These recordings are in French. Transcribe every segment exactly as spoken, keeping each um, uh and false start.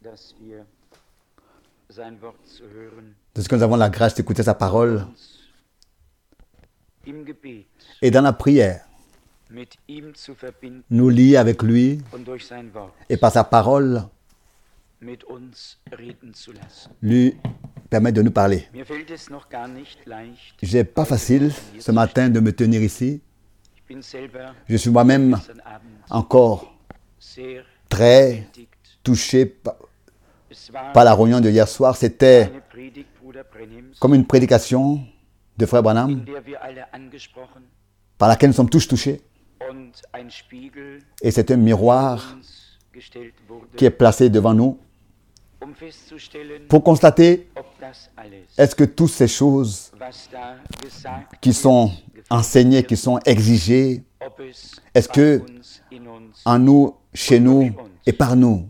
de ce que nous avons la grâce d'écouter sa parole et dans la prière, nous lier avec lui et par sa parole, lui permettre de nous parler. Ce n'est pas facile ce matin de me tenir ici. Je suis moi-même encore très touché par, par la réunion de hier soir. C'était comme une prédication de Frère Branham par laquelle nous sommes tous touchés. Et c'est un miroir qui est placé devant nous pour constater est-ce que toutes ces choses qui sont enseignées, qui sont exigées, est-ce que en nous, chez nous et par nous,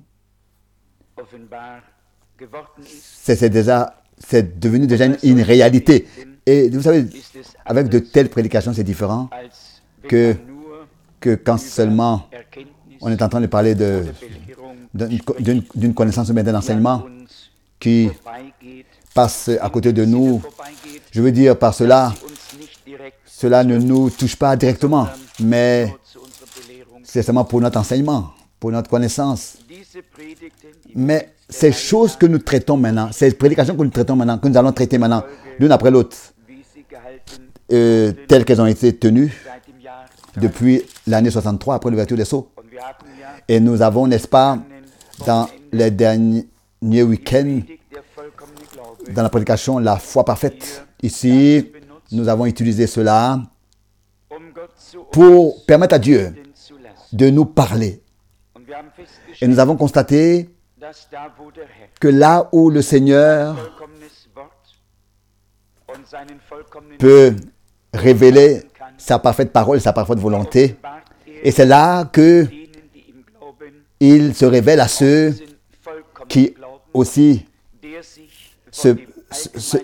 c'est, c'est, déjà, c'est devenu déjà une, une réalité. Et vous savez, avec de telles prédications, c'est différent que, que quand seulement on est en train de parler de, d'une, d'une connaissance ou d'un enseignement qui passe à côté de nous. Je veux dire par cela, cela ne nous touche pas directement, mais c'est seulement pour notre enseignement, pour notre connaissance. Mais ces choses que nous traitons maintenant, ces prédications que nous traitons maintenant, que nous allons traiter maintenant, l'une après l'autre, euh, telles qu'elles ont été tenues depuis l'année soixante-trois, après l'ouverture des sceaux. Et nous avons, n'est-ce pas, dans les derniers week-ends, dans la prédication, la foi parfaite. Ici, nous avons utilisé cela pour permettre à Dieu de nous parler. Et nous avons constaté que là où le Seigneur peut révéler sa parfaite parole, sa parfaite volonté, et c'est là que il se révèle à ceux qui aussi se, se,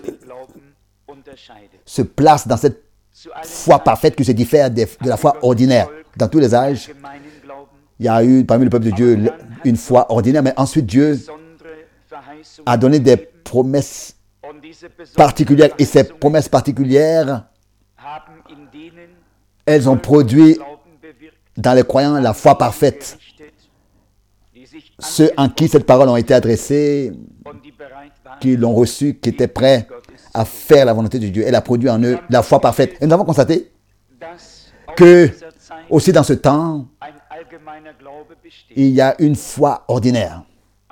se placent dans cette foi parfaite qui se diffère de, de la foi ordinaire. Dans tous les âges, il y a eu parmi le peuple de Dieu une foi ordinaire, mais ensuite Dieu a donné des promesses particulières. Et ces promesses particulières, elles ont produit dans les croyants la foi parfaite. Ceux en qui cette parole a été adressée, qui l'ont reçue, qui étaient prêts à faire la volonté de Dieu. Elle a produit en eux la foi parfaite. Et nous avons constaté que, aussi dans ce temps, il y a une foi ordinaire.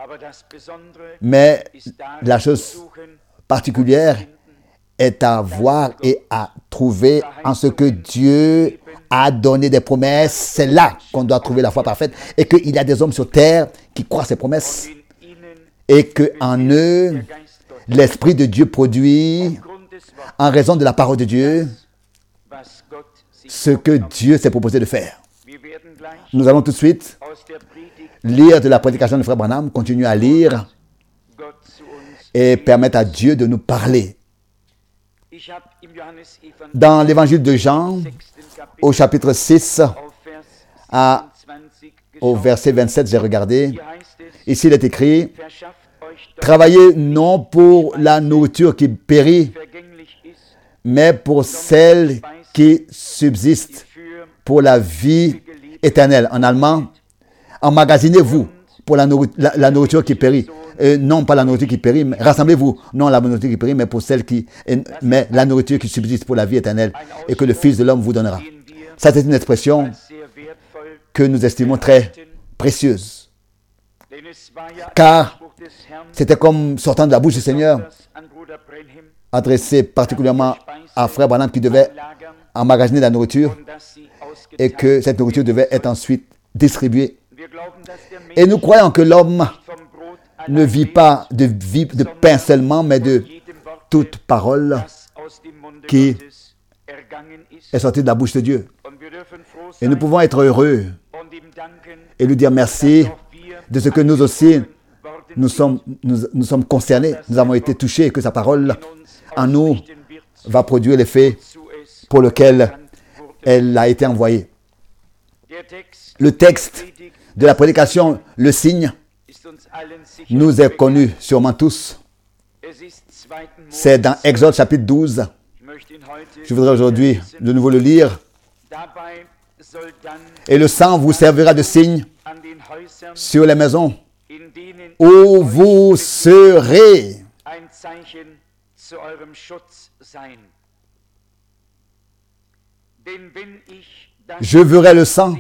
Mais la chose particulière est à voir et à trouver en ce que Dieu a donné des promesses. C'est là qu'on doit trouver la foi parfaite et qu'il y a des hommes sur terre qui croient ces promesses et qu'en eux, l'Esprit de Dieu produit, en raison de la parole de Dieu, ce que Dieu s'est proposé de faire. Nous allons tout de suite lire de la prédication de Frère Branham, continuer à lire et permettre à Dieu de nous parler. Dans l'évangile de Jean, au chapitre six, à, au verset vingt-sept, j'ai regardé. Ici, il est écrit « Travaillez non pour la nourriture qui périt, mais pour celle qui subsiste, pour la vie éternelle. » En allemand, « Emmagasinez-vous pour la, nourriture, la, la nourriture qui périt. » Euh, non pas la nourriture qui périt, mais rassemblez-vous, non la nourriture qui périt, mais pour celle qui, mais la nourriture qui subsiste pour la vie éternelle et que le Fils de l'homme vous donnera. Ça, c'est une expression que nous estimons très précieuse. Car c'était comme sortant de la bouche du Seigneur, adressé particulièrement à Frère Branham qui devait emmagasiner la nourriture et que cette nourriture devait être ensuite distribuée. Et nous croyons que l'homme ne vit pas de, vie, de pain seulement, mais de toute parole qui est sortie de la bouche de Dieu. Et nous pouvons être heureux et lui dire merci de ce que nous aussi, nous sommes, nous, nous sommes concernés, nous avons été touchés, et que sa parole en nous va produire l'effet pour lequel elle a été envoyée. Le texte de la prédication, le signe, nous est connu sûrement tous. C'est dans Exode chapitre douze. Je voudrais aujourd'hui de nouveau le lire. Et le sang vous servira de signe sur les maisons où vous serez. Je verrai le sang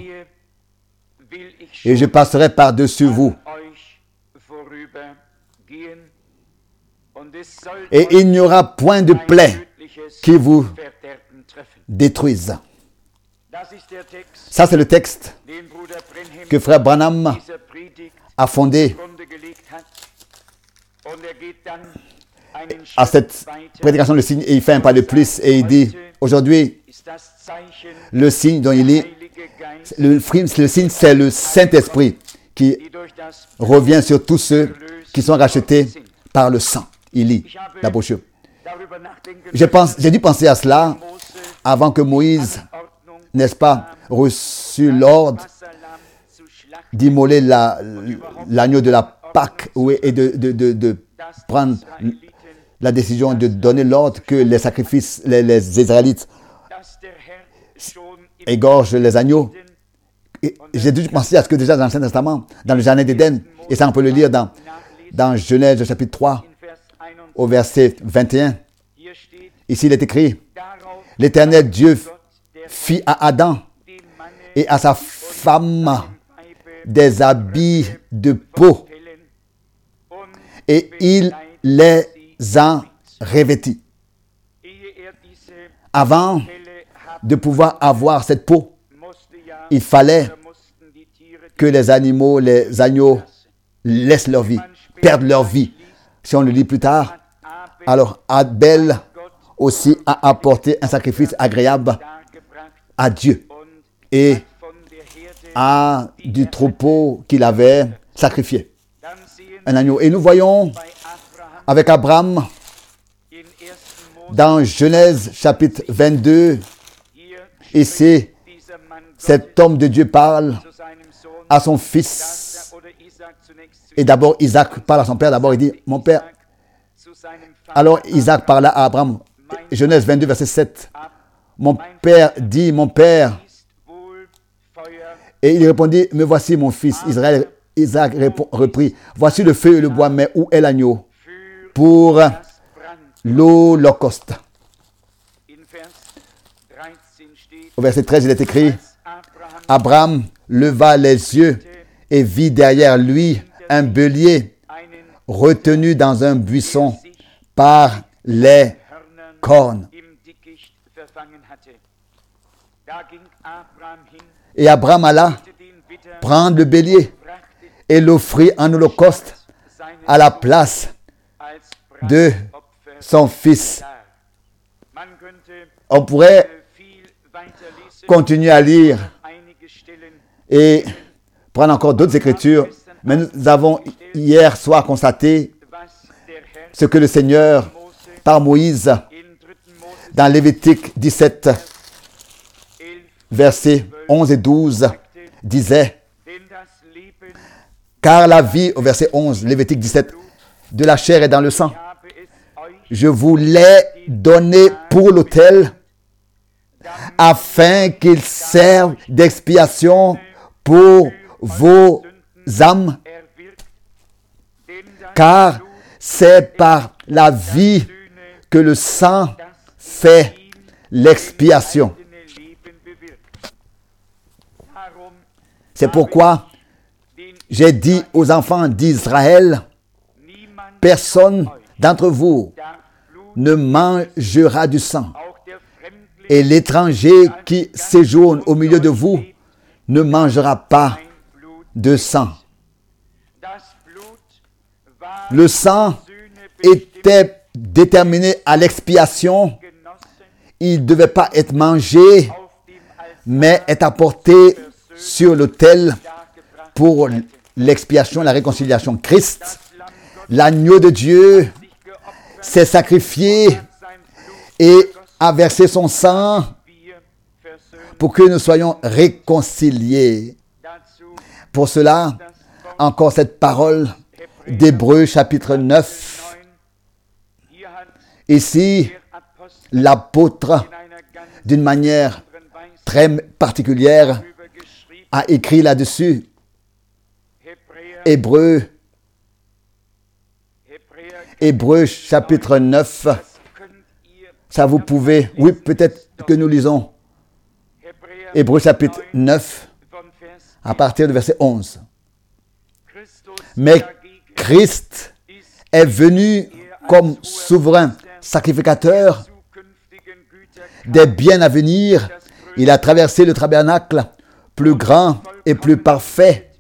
et je passerai par-dessus vous. Et il n'y aura point de plaie qui vous détruise. Ça, c'est le texte que frère Branham a fondé à cette prédication de signe, et il fait un pas de plus et il dit, aujourd'hui, le signe dont il est, le, le signe, c'est le Saint-Esprit qui revient sur tous ceux qui sont rachetés par le sang. Il lit la brochure. J'ai pense, j'ai dû penser à cela avant que Moïse, n'est-ce pas, reçu l'ordre d'immoler la, l'agneau de la Pâque et de, de, de, de prendre la décision de donner l'ordre que les sacrifices, les, les Israélites égorgent les agneaux. Et j'ai dû penser à ce que déjà dans l'Ancien Testament, dans le Jardin d'Éden, et ça on peut le lire dans, dans Genèse chapitre trois, au verset vingt et un. Ici il est écrit, l'Éternel Dieu fit à Adam et à sa femme des habits de peau et il les a revêtis. Avant de pouvoir avoir cette peau, il fallait que les animaux, les agneaux laissent leur vie, perdent leur vie. Si on le lit plus tard, alors Abel aussi a apporté un sacrifice agréable à Dieu et à du troupeau qu'il avait sacrifié. Un agneau. Et nous voyons avec Abraham dans Genèse chapitre vingt-deux, ici, cet homme de Dieu parle à son fils. Et d'abord, Isaac parle à son père. D'abord, il dit, mon père. Alors, Isaac parla à Abraham. Genèse vingt-deux, verset sept. Mon père dit, mon père. Et il répondit, me voici mon fils. Israël, Isaac répond, reprit, voici le feu et le bois, mais où est l'agneau pour l'holocauste? Au verset treize, il est écrit, Abraham leva les yeux et vit derrière lui un bélier retenu dans un buisson par les cornes. Et Abraham alla prendre le bélier et l'offrit en holocauste à la place de son fils. On pourrait continuer à lire et prendre encore d'autres écritures, mais nous avons hier soir constaté ce que le Seigneur, par Moïse, dans Lévitique dix-sept, versets onze et douze, disait, car la vie, au verset onze, Lévitique dix-sept, de la chair est dans le sang. Je vous l'ai donné pour l'autel, afin qu'il serve d'expiation pour vos âmes, car c'est par la vie que le sang fait l'expiation. C'est pourquoi j'ai dit aux enfants d'Israël, personne d'entre vous ne mangera du sang, et l'étranger qui séjourne au milieu de vous ne mangera pas de sang. Le sang était déterminé à l'expiation. Il ne devait pas être mangé, mais est apporté sur l'autel pour l'expiation, la réconciliation. Christ, l'agneau de Dieu, s'est sacrifié et a versé son sang pour que nous soyons réconciliés. Pour cela, encore cette parole d'Hébreux chapitre neuf. Ici, l'apôtre, d'une manière très particulière, a écrit là-dessus. Hébreux, Hébreux chapitre neuf. Ça vous pouvez, oui, peut-être que nous lisons Hébreux chapitre neuf à partir du verset onze. Mais Christ est venu comme souverain sacrificateur des biens à venir. Il a traversé le tabernacle plus grand et plus parfait,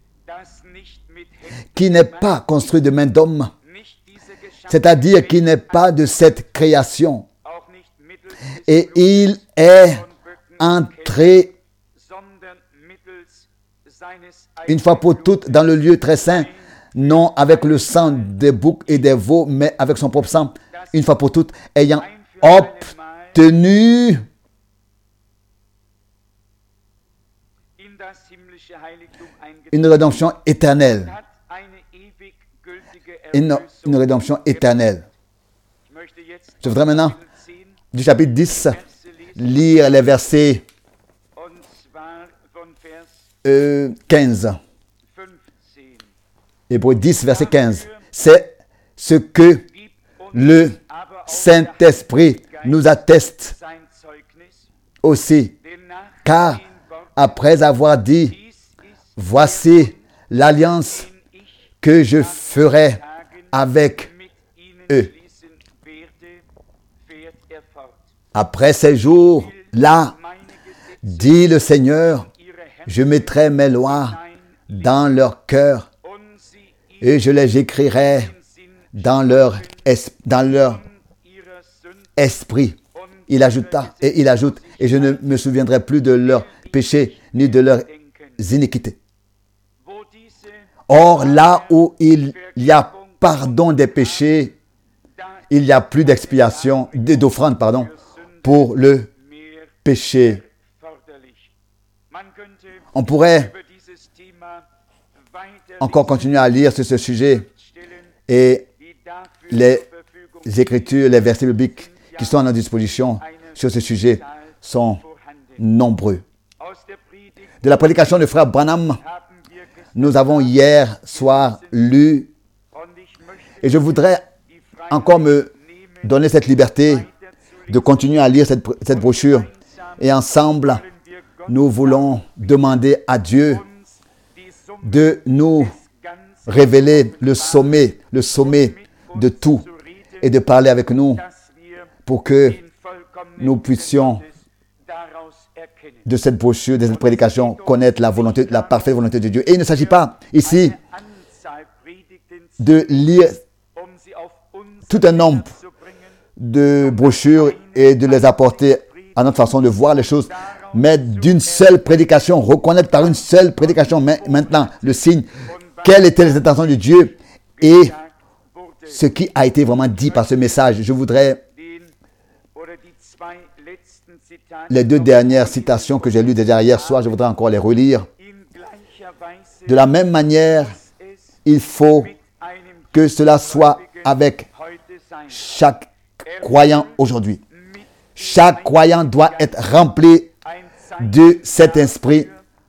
qui n'est pas construit de main d'homme, c'est-à-dire qui n'est pas de cette création. Et il est entré une fois pour toutes dans le lieu très saint, non avec le sang des boucs et des veaux, mais avec son propre sang, une fois pour toutes, ayant obtenu une rédemption éternelle. Une, une rédemption éternelle. Je voudrais maintenant, du chapitre dix, lire les versets euh, quinze. Hébreux dix, verset quinze. C'est ce que le Saint-Esprit nous atteste aussi. Car après avoir dit, voici l'alliance que je ferai avec eux. Après ces jours-là, dit le Seigneur, je mettrai mes lois dans leur cœur et je les écrirai dans leur, es- dans leur esprit. Il ajouta, et il ajoute, et je ne me souviendrai plus de leurs péchés ni de leurs iniquités. Or, là où il y a pardon des péchés, il n'y a plus d'expiation, d'offrande, pardon, pour le péché. On pourrait encore continuer à lire sur ce sujet et les écritures, les versets bibliques qui sont à notre disposition sur ce sujet sont nombreux. De la prédication de frère Branham, nous avons hier soir lu, et je voudrais encore me donner cette liberté de continuer à lire cette, cette brochure. Et ensemble, nous voulons demander à Dieu de nous révéler le sommet, le sommet de tout et de parler avec nous pour que nous puissions de cette brochure, de cette prédication, connaître la volonté, la parfaite volonté de Dieu. Et il ne s'agit pas ici de lire tout un nombre de brochures et de les apporter à notre façon de voir les choses, mais d'une seule prédication, reconnaître par une seule prédication. Mais maintenant, le signe, quelles étaient les intentions de Dieu et ce qui a été vraiment dit par ce message. Je voudrais les deux dernières citations que j'ai lues déjà hier soir, je voudrais encore les relire. De la même manière, il faut que cela soit avec chaque croyant aujourd'hui. Chaque croyant doit être rempli de cet esprit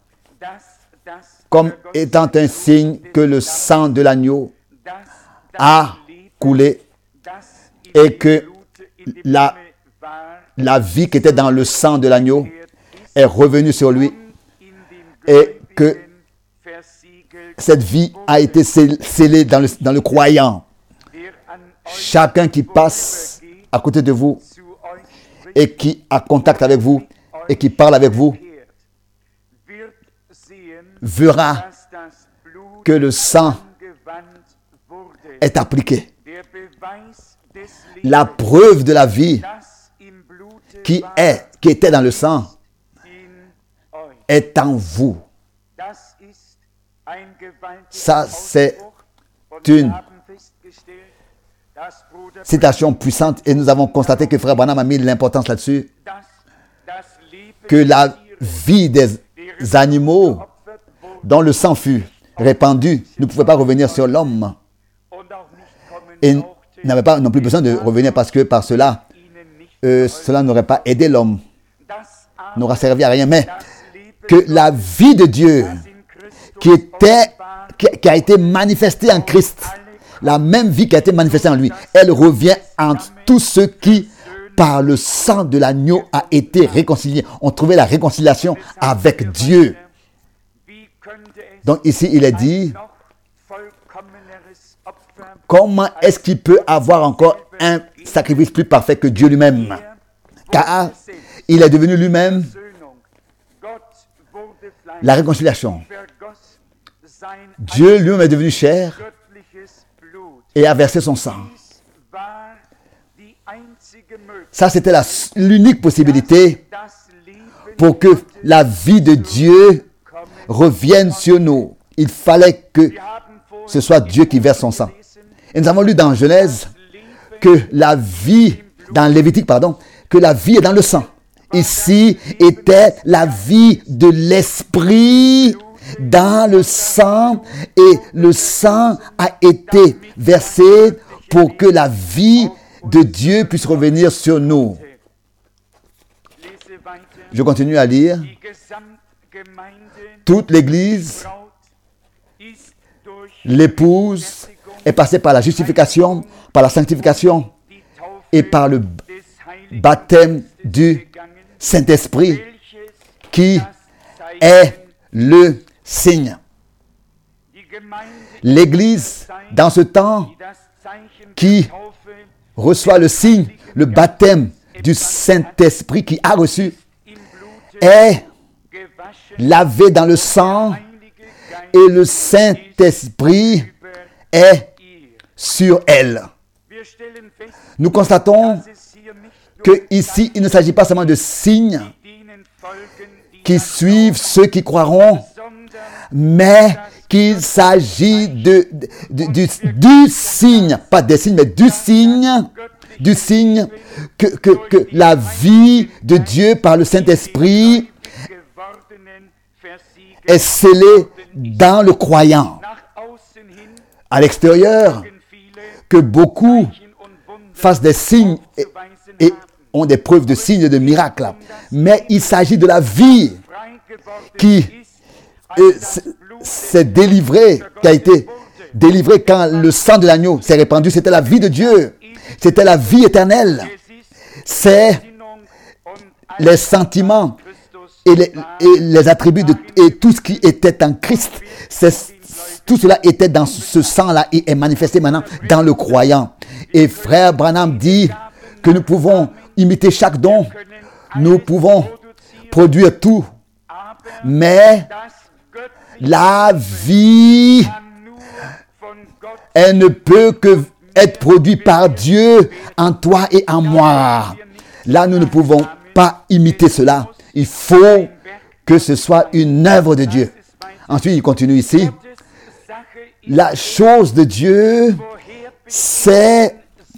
comme étant un signe que le sang de l'agneau a coulé et que la, la vie qui était dans le sang de l'agneau est revenue sur lui et que cette vie a été scellée dans le, dans le croyant. Chacun qui passe à côté de vous et qui a contact avec vous et qui parle avec vous verra que le sang est appliqué. La preuve de la vie qui est, qui était dans le sang est en vous. Ça, c'est une citation puissante et nous avons constaté que Frère Branham a mis l'importance là-dessus, que la vie des animaux dont le sang fut répandu ne pouvait pas revenir sur l'homme. Et n'avait pas non plus besoin de revenir parce que par cela, euh, cela n'aurait pas aidé l'homme, n'aura servi à rien. Mais que la vie de Dieu qui, était, qui, qui a été manifestée en Christ, la même vie qui a été manifestée en lui, elle revient en tous ceux qui, par le sang de l'agneau, a été réconciliés, ont trouvé la réconciliation avec Dieu. Donc ici, il est dit, comment est-ce qu'il peut avoir encore un sacrifice plus parfait que Dieu lui-même? Car il est devenu lui-même la réconciliation. Dieu lui-même est devenu chair et a versé son sang. Ça, c'était la, l'unique possibilité pour que la vie de Dieu revienne sur nous. Il fallait que ce soit Dieu qui verse son sang. Et nous avons lu dans Genèse que la vie, dans Lévitique, pardon, que la vie est dans le sang. Ici était la vie de l'esprit dans le sang, et le sang a été versé pour que la vie de Dieu puisse revenir sur nous. Je continue à lire. Toute l'Église, l'épouse, est passée par la justification, par la sanctification et par le baptême du Saint-Esprit, qui est le signe. L'Église, dans ce temps, qui reçoit le signe, le baptême du Saint-Esprit, qui a reçu, est lavée dans le sang, et le Saint-Esprit est sur elle. Nous constatons que ici, il ne s'agit pas seulement de signes qui suivent ceux qui croiront, mais qu'il s'agit de, de, du, du signe, pas des signes, mais du signe, du signe que, que, que la vie de Dieu par le Saint-Esprit est scellée dans le croyant. À l'extérieur, que beaucoup fassent des signes et, et ont des preuves de signes et de miracles. Mais il s'agit de la vie qui s'est délivrée, qui a été délivrée quand le sang de l'agneau s'est répandu. C'était la vie de Dieu. C'était la vie éternelle. C'est les sentiments et les, et les attributs de, et tout ce qui était en Christ. C'est, tout cela était dans ce sang-là et est manifesté maintenant dans le croyant. Et frère Branham dit que nous pouvons imiter chaque don, nous pouvons produire tout, mais la vie, elle ne peut que être produite par Dieu en toi et en moi. Là, nous ne pouvons pas imiter cela. Il faut que ce soit une œuvre de Dieu. Ensuite, il continue ici. La chose de Dieu, c'est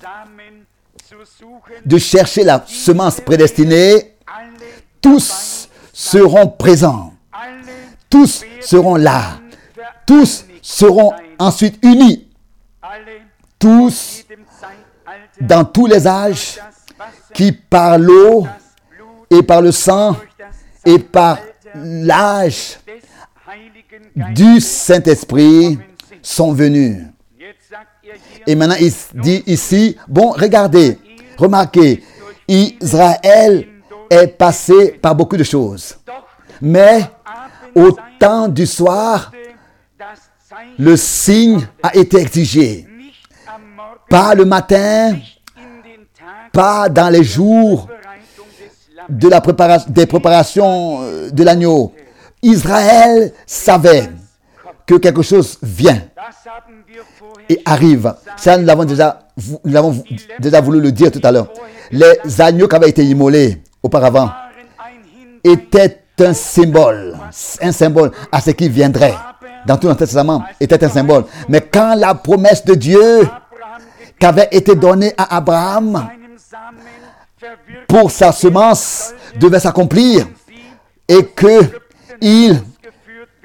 de chercher la semence prédestinée. Tous seront présents. Tous seront là. Tous seront ensuite unis. Tous, dans tous les âges, qui par l'eau et par le sang et par l'âge du Saint-Esprit sont venus. Et maintenant, il dit ici, bon, regardez, remarquez, Israël est passé par beaucoup de choses. Mais au temps du soir, le signe a été exigé. Pas le matin, pas dans les jours de la préparation, des préparations de l'agneau. Israël savait que quelque chose vient et arrive. Ça, nous l'avons déjà, nous l'avons déjà voulu le dire tout à l'heure. Les agneaux qui avaient été immolés auparavant étaient un symbole, un symbole à ce qui viendrait. Dans tout l'Ancien Testament, était un symbole. Mais quand la promesse de Dieu qui avait été donnée à Abraham pour sa semence devait s'accomplir et que il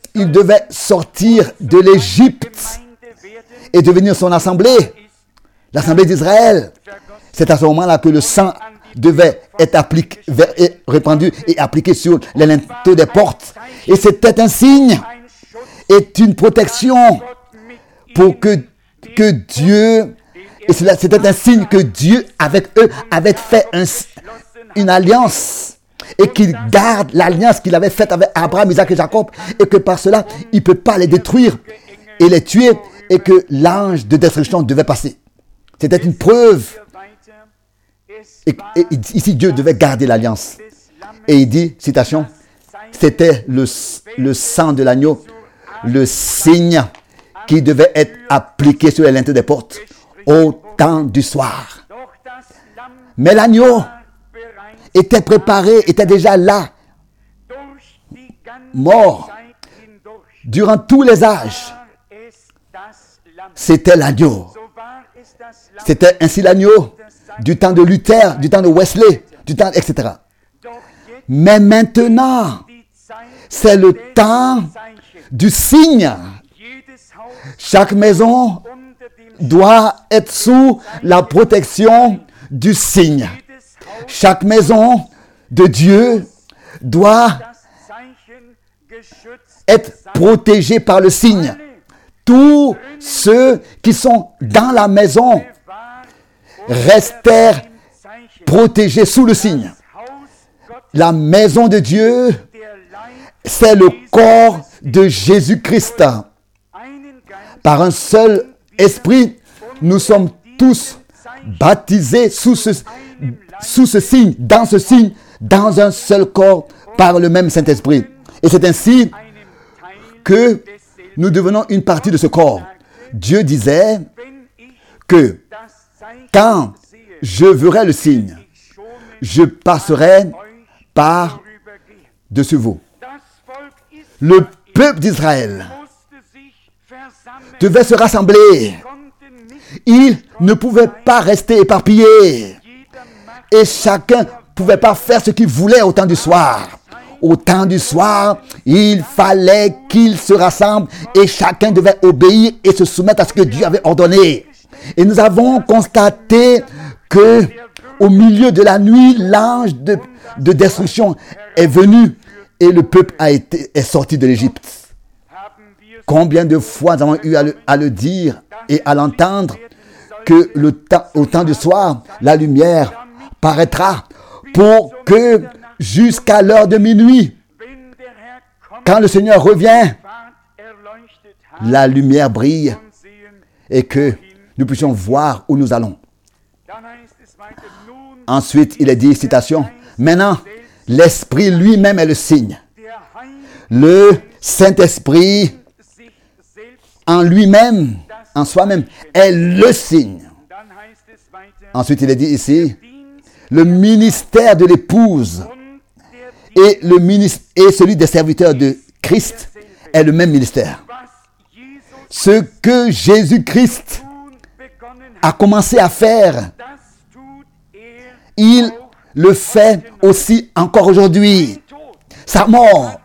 il devait sortir de l'Égypte et devenir son assemblée, l'assemblée d'Israël. C'est à ce moment-là que le sang devait être appliqué, répandu et appliqué sur les linteaux des portes. Et c'était un signe et une protection pour que, que Dieu, et cela, c'était un signe que Dieu avec eux avait fait un, une alliance et qu'il garde l'alliance qu'il avait faite avec Abraham, Isaac et Jacob, et que par cela, il ne peut pas les détruire et les tuer, et que l'ange de destruction devait passer. C'était une preuve. Et, et ici, Dieu devait garder l'alliance. Et il dit, citation, c'était le, le sang de l'agneau, le signe qui devait être appliqué sur les linteaux des portes au temps du soir. Mais l'agneau était préparé, était déjà là, mort, durant tous les âges. C'était l'agneau. C'était ainsi l'agneau du temps de Luther, du temps de Wesley, du temps, et cetera. Mais maintenant, c'est le temps du signe. Chaque maison doit être sous la protection du signe. Chaque maison de Dieu doit être protégée par le signe. Tous ceux qui sont dans la maison restèrent protégés sous le signe. La maison de Dieu, c'est le corps de Jésus-Christ. Par un seul esprit, nous sommes tous baptisés sous ce, sous ce signe, dans ce signe, dans un seul corps, par le même Saint-Esprit. Et c'est ainsi que nous devenons une partie de ce corps. Dieu disait que quand je verrai le signe, je passerai par dessus vous. Le peuple d'Israël devait se rassembler. Il ne pouvait pas rester éparpillé. Et chacun ne pouvait pas faire ce qu'il voulait au temps du soir. Au temps du soir, il fallait qu'ils se rassemblent et chacun devait obéir et se soumettre à ce que Dieu avait ordonné. Et nous avons constaté que au milieu de la nuit, l'ange de, de destruction est venu et le peuple a été, est sorti de l'Égypte. Combien de fois nous avons eu à le, à le dire et à l'entendre que le temps, au temps du soir, la lumière paraîtra pour que jusqu'à l'heure de minuit, quand le Seigneur revient, la lumière brille et que nous puissions voir où nous allons. Ensuite, il est dit, citation, maintenant, l'Esprit lui-même est le signe. Le Saint-Esprit en lui-même, en soi-même, est le signe. Ensuite, il est dit ici, le ministère de l'épouse et, le ministère, et celui des serviteurs de Christ est le même ministère. Ce que Jésus-Christ a commencé à faire, il le fait aussi encore aujourd'hui. Sa mort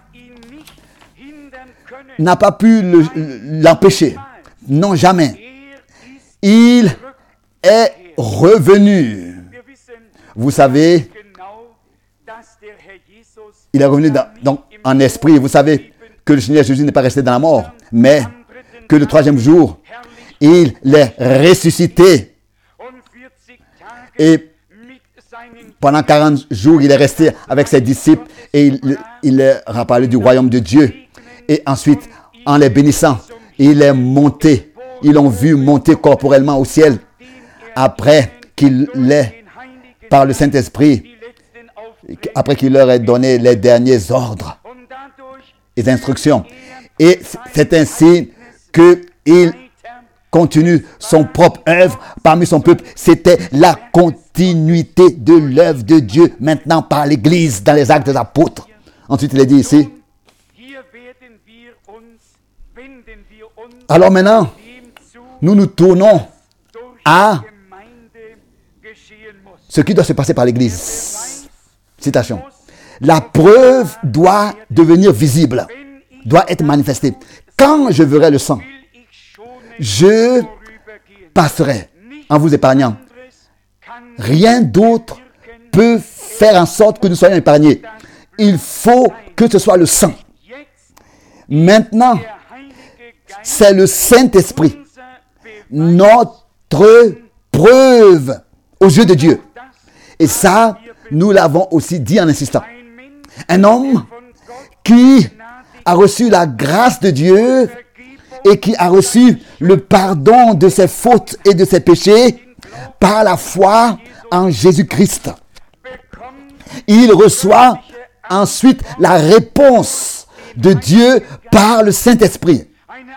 n'a pas pu le, l'empêcher. Non, jamais. Il est revenu. Vous savez, il est revenu dans, dans, en esprit. Vous savez que le Seigneur Jésus n'est pas resté dans la mort, mais que le troisième jour, il est ressuscité. Et pendant quarante jours, il est resté avec ses disciples et il, il leur a parlé du royaume de Dieu. Et ensuite, en les bénissant, il est monté. Ils l'ont vu monter corporellement au ciel. Après qu'il l'ait, par le Saint-Esprit, après qu'il leur ait donné les derniers ordres et instructions. Et c'est ainsi qu'il continue son propre œuvre parmi son peuple. C'était la continuité de l'œuvre de Dieu maintenant par l'Église dans les actes des apôtres. Ensuite, il est dit ici. Alors maintenant, nous nous tournons à ce qui doit se passer par l'Église. Citation. La preuve doit devenir visible. doit être manifesté. Quand je verrai le sang, je passerai en vous épargnant. Rien d'autre peut faire en sorte que nous soyons épargnés. Il faut que ce soit le sang. Maintenant, c'est le Saint-Esprit, notre preuve aux yeux de Dieu. Et ça, nous l'avons aussi dit en insistant. Un homme qui a reçu la grâce de Dieu et qui a reçu le pardon de ses fautes et de ses péchés par la foi en Jésus-Christ. Il reçoit ensuite la réponse de Dieu par le Saint-Esprit.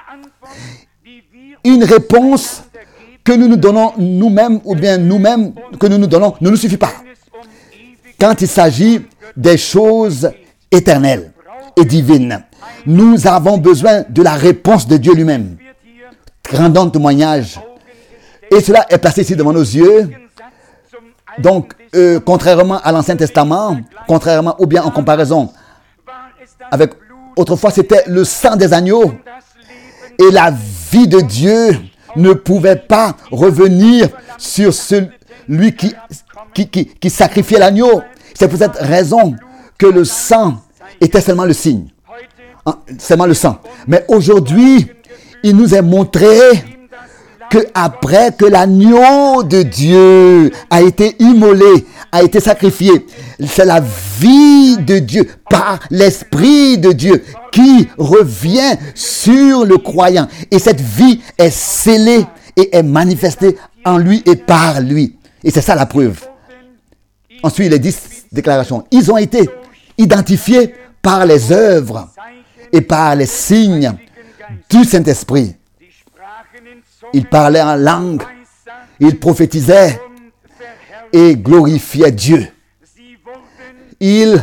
Une réponse que nous nous donnons nous-mêmes ou bien nous-mêmes que nous nous donnons ne nous suffit pas. Quand il s'agit des choses éternelles et divines, nous avons besoin de la réponse de Dieu lui-même. Rendons témoignage. Et cela est placé ici devant nos yeux. Donc, euh, contrairement à l'Ancien Testament, contrairement ou bien en comparaison avec autrefois, c'était le sang des agneaux. Et la vie de Dieu ne pouvait pas revenir sur celui qui, qui, qui, qui sacrifiait l'agneau. C'est pour cette raison que le sang était seulement le signe. Seulement le sang. Mais aujourd'hui, il nous est montré que après que l'agneau de Dieu a été immolé, a été sacrifié, c'est la vie de Dieu par l'Esprit de Dieu qui revient sur le croyant. Et cette vie est scellée et est manifestée en lui et par lui. Et c'est ça la preuve. Ensuite, les dix déclarations. Ils ont été identifiés par les œuvres et par les signes du Saint-Esprit. Ils parlaient en langue, ils prophétisaient et glorifiaient Dieu. Ils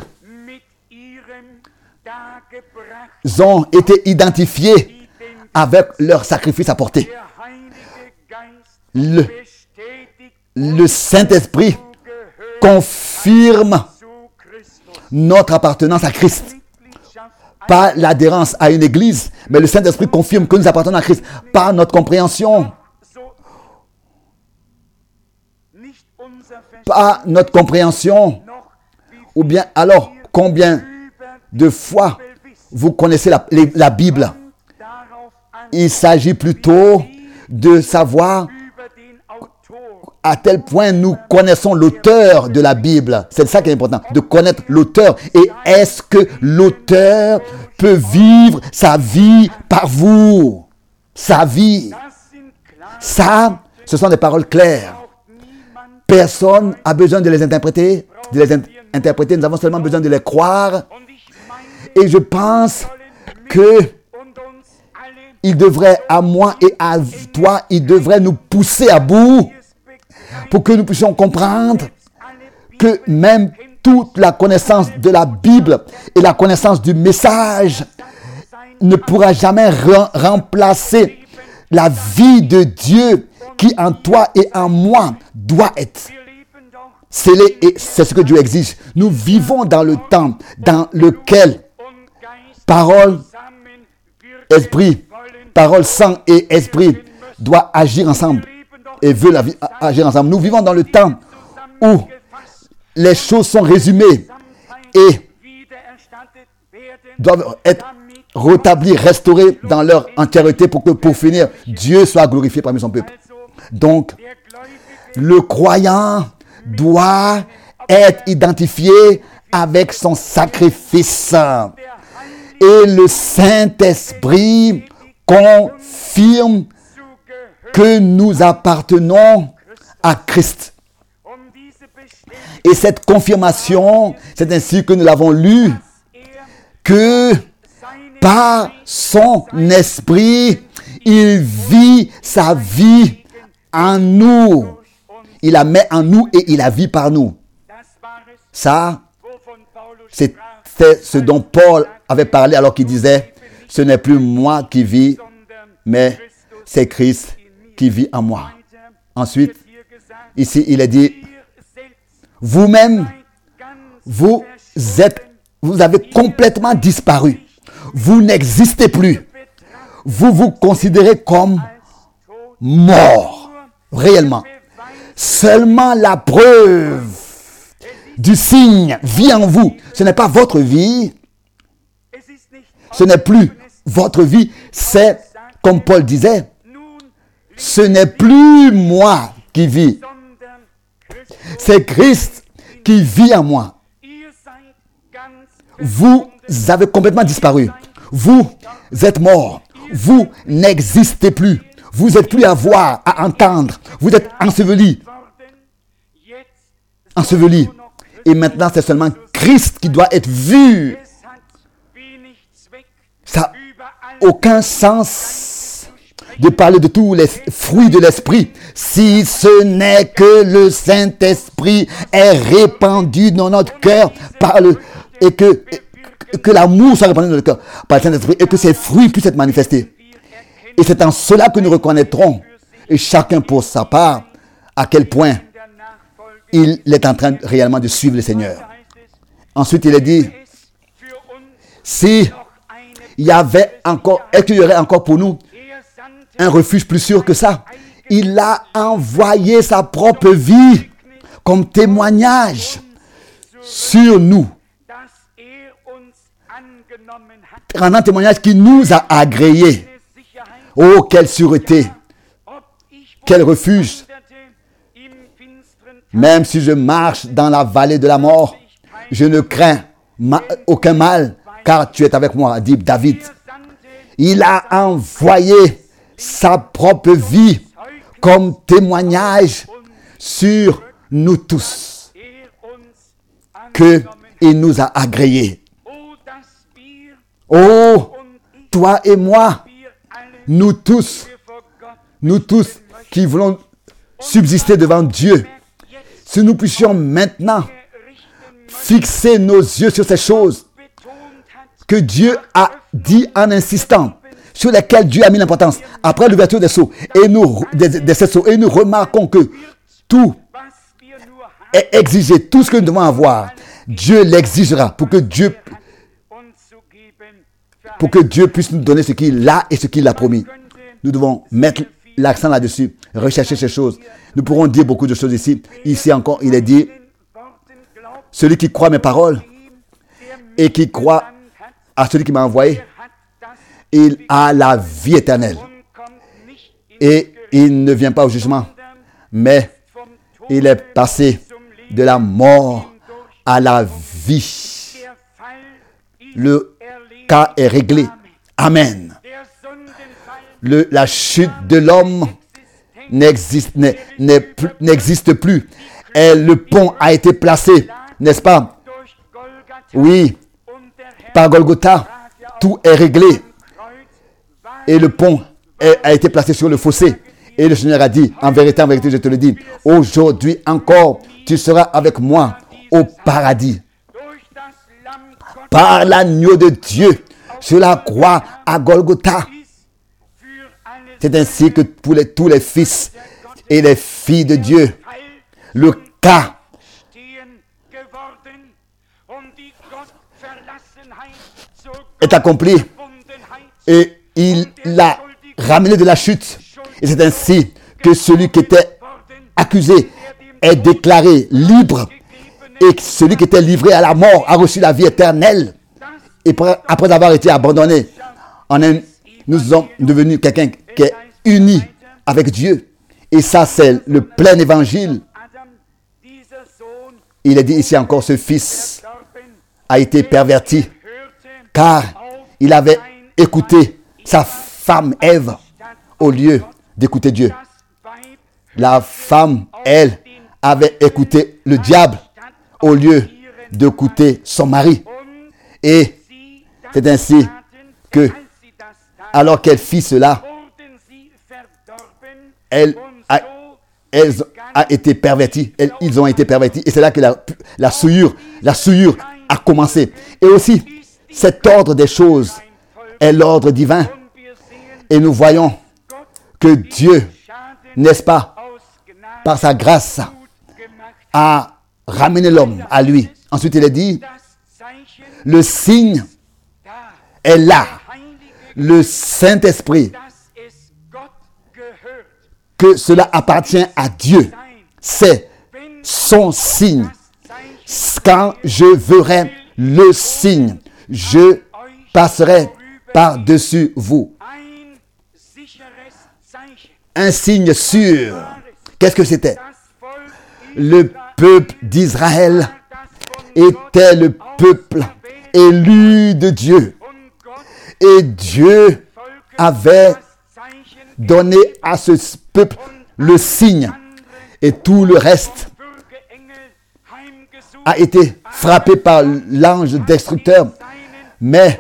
ont été identifiés avec leur sacrifice apporté. Le, le Saint-Esprit confirme notre appartenance à Christ. Pas l'adhérence à une église, mais le Saint-Esprit confirme que nous appartenons à Christ par notre compréhension. Pas notre compréhension. Ou bien alors, combien de fois vous connaissez la, la Bible? Il s'agit plutôt de savoir à tel point nous connaissons l'auteur de la Bible. C'est ça qui est important, de connaître l'auteur. Et est-ce que l'auteur peut vivre sa vie par vous? Sa vie. Ça, ce sont des paroles claires. Personne n'a besoin de les interpréter. De les in- interpréter. Nous avons seulement besoin de les croire. Et je pense que il devrait, à moi et à toi, il devrait nous pousser à bout pour que nous puissions comprendre que même toute la connaissance de la Bible et la connaissance du message ne pourra jamais re- remplacer la vie de Dieu qui en toi et en moi doit être scellée, et c'est ce que Dieu exige. Nous vivons dans le temps dans lequel parole, esprit, parole, sang et esprit doivent agir ensemble. Et veut la vie agir ensemble. Nous vivons dans le temps où les choses sont résumées et doivent être rétablies, restaurées dans leur entièreté pour que, pour finir, Dieu soit glorifié parmi son peuple. Donc, le croyant doit être identifié avec son sacrifice. Et le Saint-Esprit confirme que nous appartenons à Christ. Et cette confirmation, c'est ainsi que nous l'avons lu, que par son esprit, il vit sa vie en nous. Il la met en nous et il la vit par nous. Ça, c'est ce dont Paul avait parlé alors qu'il disait, ce n'est plus moi qui vis, mais c'est Christ qui vit en moi. Ensuite, ici, il est dit, vous-même, vous êtes, vous avez complètement disparu. vous n'existez plus. Vous vous considérez comme mort, réellement. Seulement la preuve du signe vit en vous. Ce n'est pas votre vie. Ce n'est plus votre vie. C'est, comme Paul disait, ce n'est plus moi qui vis. C'est Christ qui vit en moi. Vous avez complètement disparu. Vous êtes mort. Vous n'existez plus. Vous n'êtes plus à voir, à entendre. Vous êtes enseveli. Enseveli. Et maintenant, c'est seulement Christ qui doit être vu. Ça n'a aucun sens de parler de tous les fruits de l'esprit si ce n'est que le Saint-Esprit est répandu dans notre cœur par le, et que, et que l'amour soit répandu dans notre cœur par le Saint-Esprit et que ces fruits puissent être manifestés. Et c'est en cela que nous reconnaîtrons, et chacun pour sa part, à quel point il est en train réellement de suivre le Seigneur. Ensuite, il est dit, si il y avait encore, est-ce qu'il y aurait encore pour nous un refuge plus sûr que ça? Il a envoyé sa propre vie comme témoignage sur nous. Rendant témoignage qui nous a agréés. Oh, quelle sûreté! Quel refuge! Même si je marche dans la vallée de la mort, je ne crains ma- aucun mal, car tu es avec moi, dit David. Il a envoyé sa propre vie comme témoignage sur nous tous, qu'il nous a agréés. Oh, toi et moi, nous tous, nous tous qui voulons subsister devant Dieu, si nous puissions maintenant fixer nos yeux sur ces choses que Dieu a dit en insistant, sur lesquelles Dieu a mis l'importance, après l'ouverture des seaux, et nous, des, des seaux, et nous remarquons que tout est exigé, tout ce que nous devons avoir, Dieu l'exigera pour que Dieu, pour que Dieu puisse nous donner ce qu'il a et ce qu'il a promis. Nous devons mettre l'accent là-dessus, rechercher ces choses. Nous pourrons dire beaucoup de choses ici. Ici encore, il est dit, celui qui croit mes paroles et qui croit à celui qui m'a envoyé, il a la vie éternelle. Et il ne vient pas au jugement, mais il est passé de la mort à la vie. Le cas est réglé. Amen. Le, la chute de l'homme n'existe, n'est, n'est, n'existe plus. Et le pont a été placé, n'est-ce pas? Oui, par Golgotha, tout est réglé. Et le pont est, a été placé sur le fossé. Et le Seigneur a dit, en vérité, en vérité, je te le dis, aujourd'hui encore, tu seras avec moi au paradis. Par l'agneau de Dieu, sur la croix à Golgotha. C'est ainsi que pour les, tous les fils et les filles de Dieu, le cas est accompli et il l'a ramené de la chute. Et c'est ainsi que celui qui était accusé est déclaré libre et celui qui était livré à la mort a reçu la vie éternelle. Et après avoir été abandonné, en un, nous sommes devenus quelqu'un qui est uni avec Dieu. Et ça, c'est le plein évangile. Il est dit ici encore, ce fils a été perverti car il avait écouté sa femme Ève au lieu d'écouter Dieu. La femme, elle, avait écouté le diable au lieu d'écouter son mari. Et c'est ainsi que, alors qu'elle fit cela, elle a, elle a été pervertie. Elle, ils ont été pervertis. Et c'est là que la, la souillure, la souillure a commencé. Et aussi, cet ordre des choses est l'ordre divin. Et nous voyons que Dieu, n'est-ce pas, par sa grâce, a ramené l'homme à lui. Ensuite, il est dit, le signe est là. Le Saint-Esprit, que cela appartient à Dieu. C'est son signe. Quand je verrai le signe, je passerai par-dessus vous. Un signe sûr. Qu'est-ce que c'était? Le peuple d'Israël était le peuple élu de Dieu. Et Dieu avait donné à ce peuple le signe. Et tout le reste a été frappé par l'ange destructeur. Mais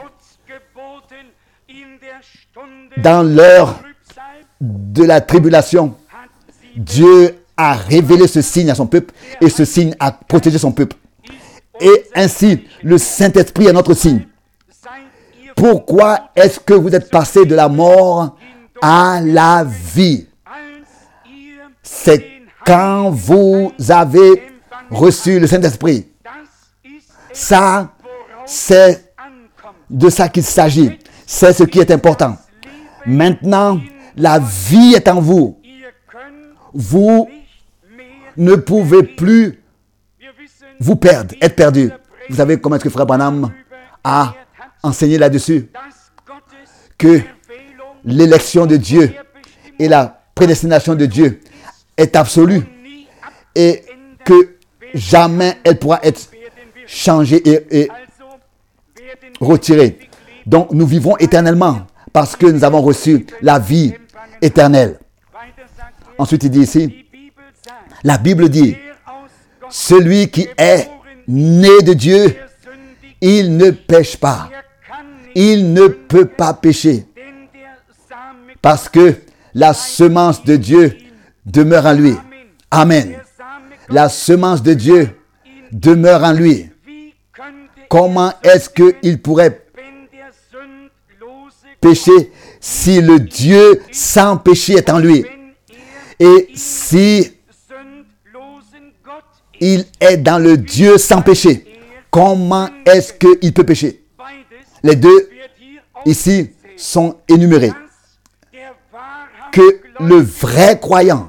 dans l'heure de la tribulation, Dieu a révélé ce signe à son peuple et ce signe a protégé son peuple. Et ainsi, le Saint-Esprit est notre signe. Pourquoi est-ce que vous êtes passé de la mort à la vie? C'est quand vous avez reçu le Saint-Esprit. Ça, c'est de ça qu'il s'agit. C'est ce qui est important. Maintenant, la vie est en vous. Vous ne pouvez plus vous perdre, être perdu. Vous savez comment est-ce que Frère Branham a enseigné là-dessus? Que l'élection de Dieu et la prédestination de Dieu est absolue et que jamais elle pourra être changée et, et retirée. Donc nous vivons éternellement parce que nous avons reçu la vie éternelle. Ensuite il dit ici, la Bible dit, celui qui est né de Dieu, il ne pêche pas. Il ne peut pas pécher. Parce que la semence de Dieu demeure en lui. Amen. La semence de Dieu demeure en lui. Comment est-ce qu'il pourrait pécher si le Dieu sans péché est en lui? Et si il est dans le Dieu sans péché, comment est-ce qu'il peut pécher? Les deux ici sont énumérés. Que le vrai croyant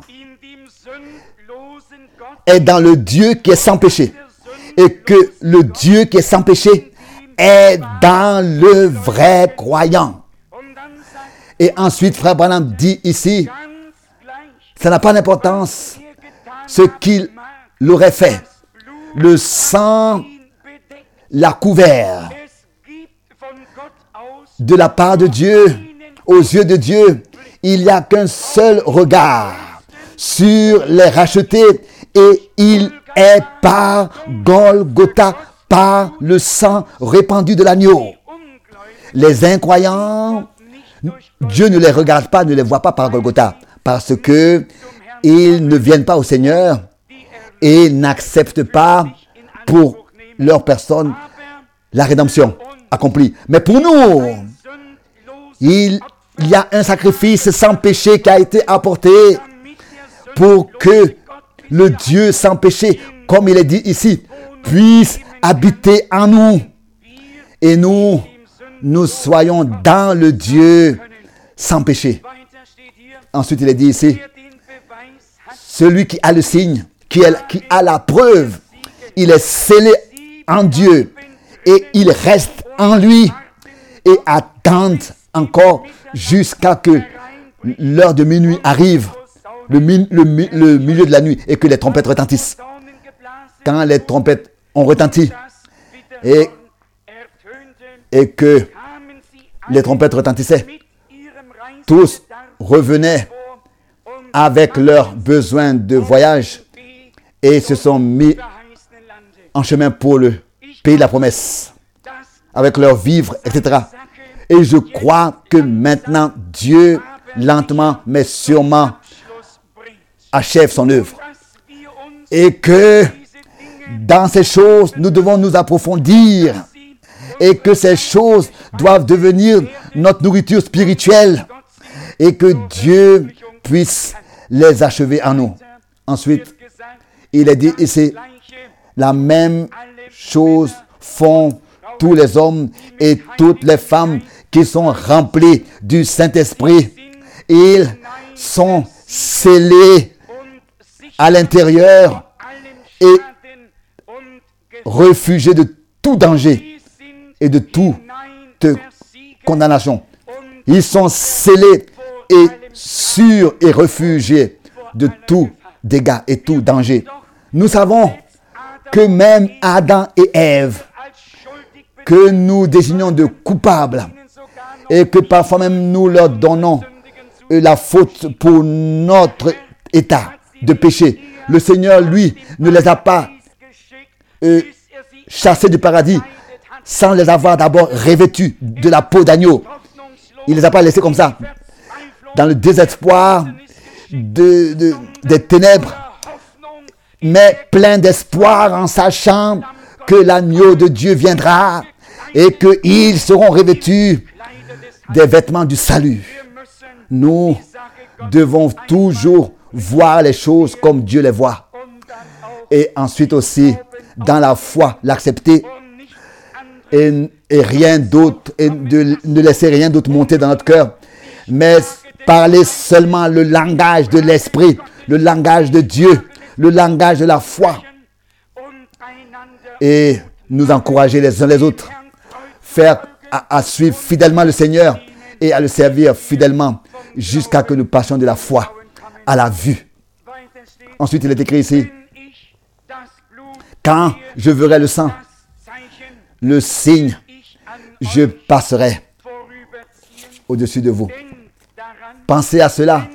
est dans le Dieu qui est sans péché. Et que le Dieu qui est sans péché est dans le vrai croyant. Et ensuite, Frère Branham dit ici, ça n'a pas d'importance ce qu'il l'aurait fait. Le sang l'a couvert. De la part de Dieu, aux yeux de Dieu, il n'y a qu'un seul regard sur les rachetés et il est par Golgotha, par le sang répandu de l'agneau. Les incroyants, Dieu ne les regarde pas, ne les voit pas par Golgotha parce que ils ne viennent pas au Seigneur et n'acceptent pas pour leur personne la rédemption accomplie. Mais pour nous, il y a un sacrifice sans péché qui a été apporté pour que le Dieu sans péché, comme il est dit ici, puisse habiter en nous. Et nous, nous soyons dans le Dieu sans péché. Ensuite, il est dit ici, celui qui a le signe, qui, est, qui a la preuve, il est scellé en Dieu et il reste en lui et attend encore jusqu'à que l'heure de minuit arrive, le, mi- le, mi- le milieu de la nuit, et que les trompettes retentissent. Quand les trompettes ont retenti et, et que les trompettes retentissaient, tous revenaient avec leurs besoins de voyage et se sont mis en chemin pour le pays de la promesse, avec leurs vivres, et cetera. Et je crois que maintenant, Dieu, lentement mais sûrement, achève son œuvre. Et que dans ces choses, nous devons nous approfondir. Et que ces choses doivent devenir notre nourriture spirituelle. Et que Dieu puisse les achever en nous. Ensuite, il est dit ici, la même chose font tous les hommes et toutes les femmes qui sont remplis du Saint-Esprit. Ils sont scellés à l'intérieur et réfugiés de tout danger et de toute condamnation. Ils sont scellés et sûrs et réfugiés de tout dégât et tout danger. Nous savons que même Adam et Ève, que nous désignons de coupables et que parfois même nous leur donnons la faute pour notre état de péché. Le Seigneur, lui, ne les a pas euh, chassés du paradis sans les avoir d'abord revêtus de la peau d'agneau. Il ne les a pas laissés comme ça, dans le désespoir de, de, des ténèbres, mais plein d'espoir en sachant que l'agneau de Dieu viendra et qu'ils seront revêtus des vêtements du salut. Nous devons toujours voir les choses comme Dieu les voit. Et ensuite aussi, dans la foi, l'accepter et, et rien d'autre, et de, ne laisser rien d'autre monter dans notre cœur, mais parler seulement le langage de l'Esprit, le langage de Dieu, le langage de la foi, et nous encourager les uns les autres, faire à, à suivre fidèlement le Seigneur et à le servir fidèlement jusqu'à que nous passions de la foi à la vue. Ensuite, il est écrit ici, quand je verrai le sang, le signe, je passerai au-dessus de vous. Pensez à cela.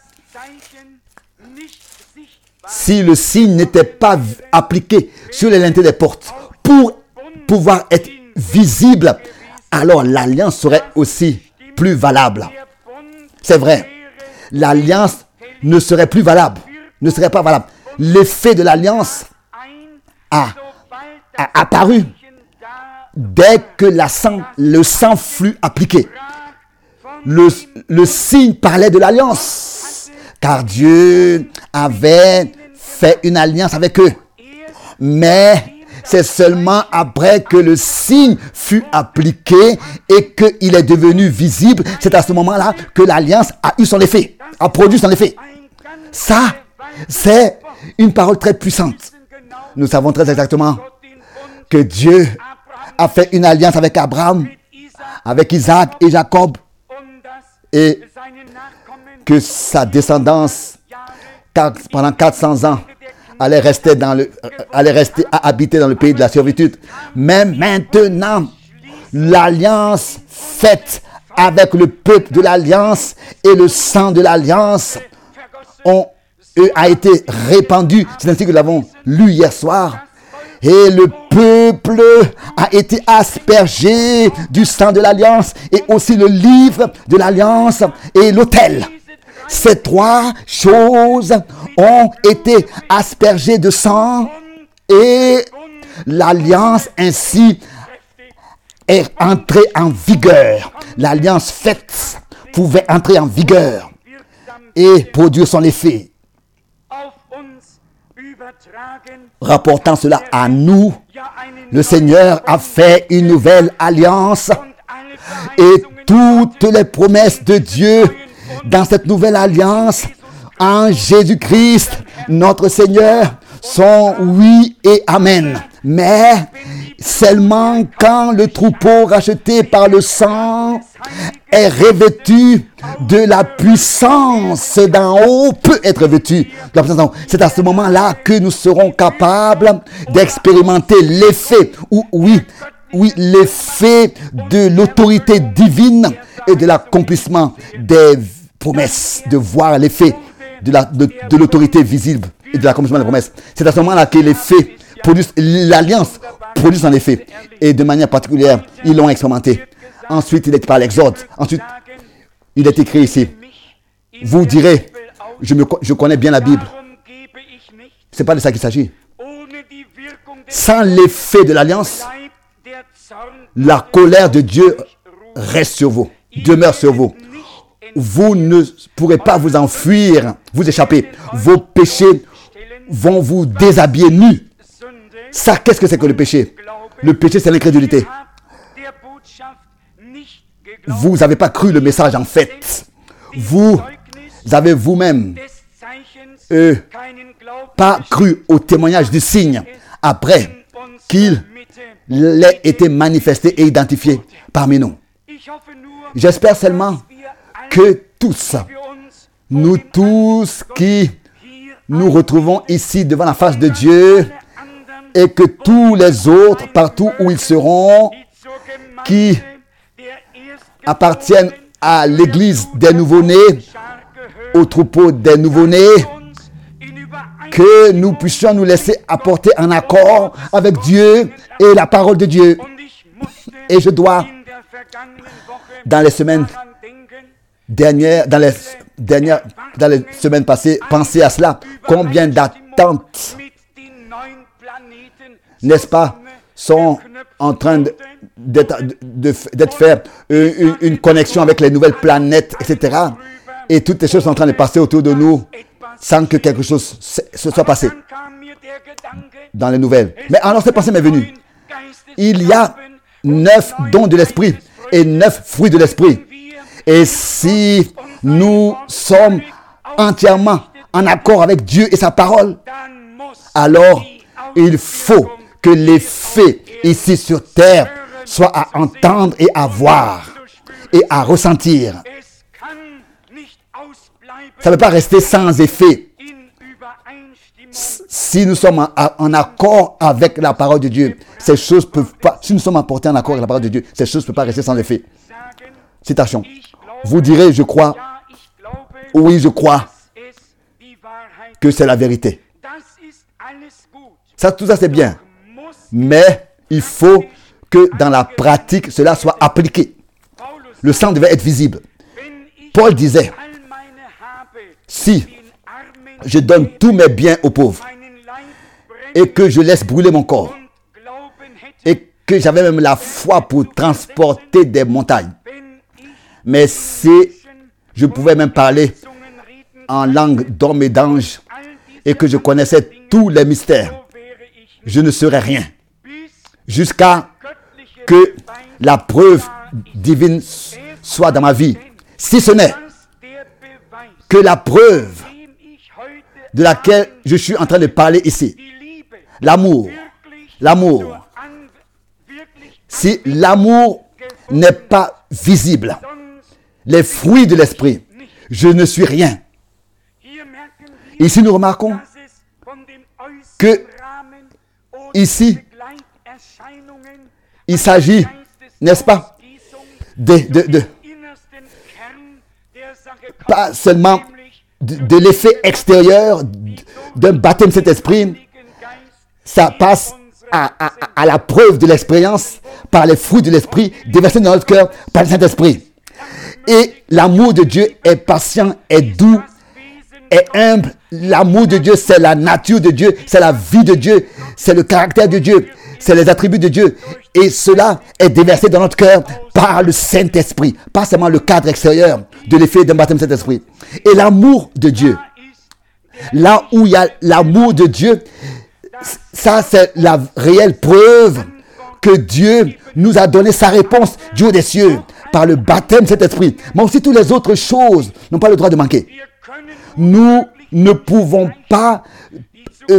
Si le signe n'était pas appliqué sur les linteaux des portes pour pouvoir être visible, alors l'alliance serait aussi plus valable. C'est vrai. L'alliance ne serait plus valable. Ne serait pas valable. L'effet de l'alliance a, a apparu dès que la sang, le sang fut appliqué. Le, le signe parlait de l'alliance, car Dieu avait fait une alliance avec eux. Mais c'est seulement après que le signe fut appliqué et qu'il est devenu visible, c'est à ce moment-là que l'alliance a eu son effet, a produit son effet. Ça, c'est une parole très puissante. Nous savons très exactement que Dieu a fait une alliance avec Abraham, avec Isaac et Jacob, et que sa descendance, pendant quatre cents ans, allait rester, dans le, allait rester à habiter dans le pays de la servitude. Mais maintenant, l'alliance faite avec le peuple de l'alliance et le sang de l'alliance ont, a été répandu. C'est ainsi que nous l'avons lu hier soir. Et le peuple a été aspergé du sang de l'alliance et aussi le livre de l'alliance et l'autel. Ces trois choses ont été aspergées de sang et l'alliance ainsi est entrée en vigueur. L'alliance faite pouvait entrer en vigueur et produire son effet. Rapportant cela à nous, le Seigneur a fait une nouvelle alliance et toutes les promesses de Dieu dans cette nouvelle alliance en Jésus-Christ, notre Seigneur, sont oui et amen. Mais seulement quand le troupeau racheté par le sang est revêtu de la puissance d'en haut, peut être revêtu de la puissance d'en haut. C'est à ce moment-là que nous serons capables d'expérimenter l'effet, ou oui, oui, l'effet de l'autorité divine et de l'accomplissement des promesses, de voir l'effet de, la, de, de l'autorité visible et de l'accomplissement des promesses. C'est à ce moment-là que l'effet produit, l'alliance produit son effet. Et de manière particulière, ils l'ont expérimenté. Ensuite, il est par l'Exode. Ensuite, il est écrit ici. Vous direz, je, me, je connais bien la Bible. Ce n'est pas de ça qu'il s'agit. Sans l'effet de l'alliance, la colère de Dieu reste sur vous, demeure sur vous. Vous ne pourrez pas vous enfuir, vous échapper. Vos péchés vont vous déshabiller nus. Ça, qu'est-ce que c'est que le péché? Le péché, c'est l'incrédulité. vous n'avez pas cru le message en fait. Vous avez vous-même euh, pas cru au témoignage du signe après qu'il ait été manifesté et identifié parmi nous. J'espère seulement que tous, nous tous qui nous retrouvons ici devant la face de Dieu et que tous les autres, partout où ils seront, qui appartiennent à l'église des nouveau-nés, au troupeau des nouveau-nés, que nous puissions nous laisser apporter en accord avec Dieu et la parole de Dieu. Et je dois, dans les semaines dernières, dans les dernières, dans les semaines passées, penser à cela. Combien d'attentes, n'est-ce pas, sont en train d'être, d'être fait une, une connexion avec les nouvelles planètes, et cetera. Et toutes les choses sont en train de passer autour de nous sans que quelque chose se soit passé dans les nouvelles. Mais alors cette pensée m'est venue. Il y a neuf dons de l'esprit et neuf fruits de l'esprit. Et si nous sommes entièrement en accord avec Dieu et sa parole, alors il faut que les faits ici sur terre soient à entendre et à voir et à ressentir. Ça ne peut pas rester sans effet. Si nous sommes en, en accord avec la parole de Dieu, ces choses peuvent pas, si nous sommes apportés en accord avec la parole de Dieu, ces choses ne peuvent pas rester sans effet. Citation. Vous direz, je crois, oui, je crois que c'est la vérité. Ça, tout ça, c'est bien. Mais il faut que dans la pratique, cela soit appliqué. Le sang devait être visible. Paul disait, si je donne tous mes biens aux pauvres et que je laisse brûler mon corps et que j'avais même la foi pour transporter des montagnes, mais si je pouvais même parler en langue d'homme et d'ange et que je connaissais tous les mystères, je ne serais rien jusqu'à que la preuve divine soit dans ma vie. Si ce n'est que la preuve de laquelle je suis en train de parler ici, l'amour, l'amour, si l'amour n'est pas visible, les fruits de l'esprit, je ne suis rien. Ici, nous remarquons que ici, il s'agit, n'est-ce pas, de, de, de pas seulement de, de l'effet extérieur d'un baptême de cet esprit, ça passe à, à, à la preuve de l'expérience par les fruits de l'esprit déversés dans notre cœur par le Saint-Esprit. Et l'amour de Dieu est patient, est doux, est humble. L'amour de Dieu, c'est la nature de Dieu, c'est la vie de Dieu, c'est le caractère de Dieu, c'est les attributs de Dieu. Et cela est déversé dans notre cœur par le Saint-Esprit, pas seulement le cadre extérieur de l'effet d'un baptême de Saint-Esprit. Et l'amour de Dieu, là où il y a l'amour de Dieu, ça c'est la réelle preuve que Dieu nous a donné sa réponse du haut des cieux par le baptême de cet esprit. Mais aussi toutes les autres choses n'ont pas le droit de manquer. Nous ne pouvons pas euh,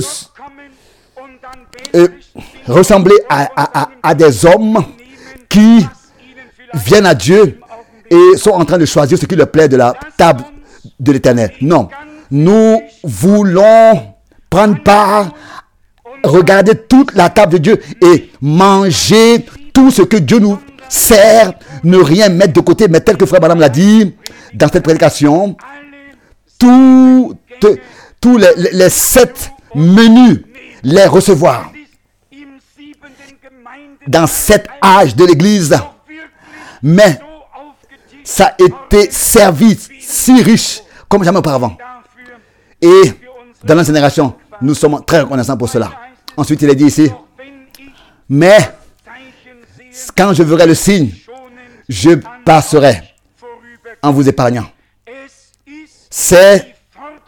euh, ressembler à, à, à, à des hommes qui viennent à Dieu et sont en train de choisir ce qui leur plaît de la table de l'Éternel. Non, nous voulons prendre part, regarder toute la table de Dieu et manger tout ce que Dieu nous sert, ne rien mettre de côté, mais tel que Frère Branham l'a dit dans cette prédication, tous tout les, les, les sept menus, les recevoir dans cet âge de l'Église. Mais ça a été servi si riche comme jamais auparavant. Et dans notre génération, nous sommes très reconnaissants pour cela. Ensuite, il est dit ici, mais quand je verrai le signe, je passerai en vous épargnant. C'est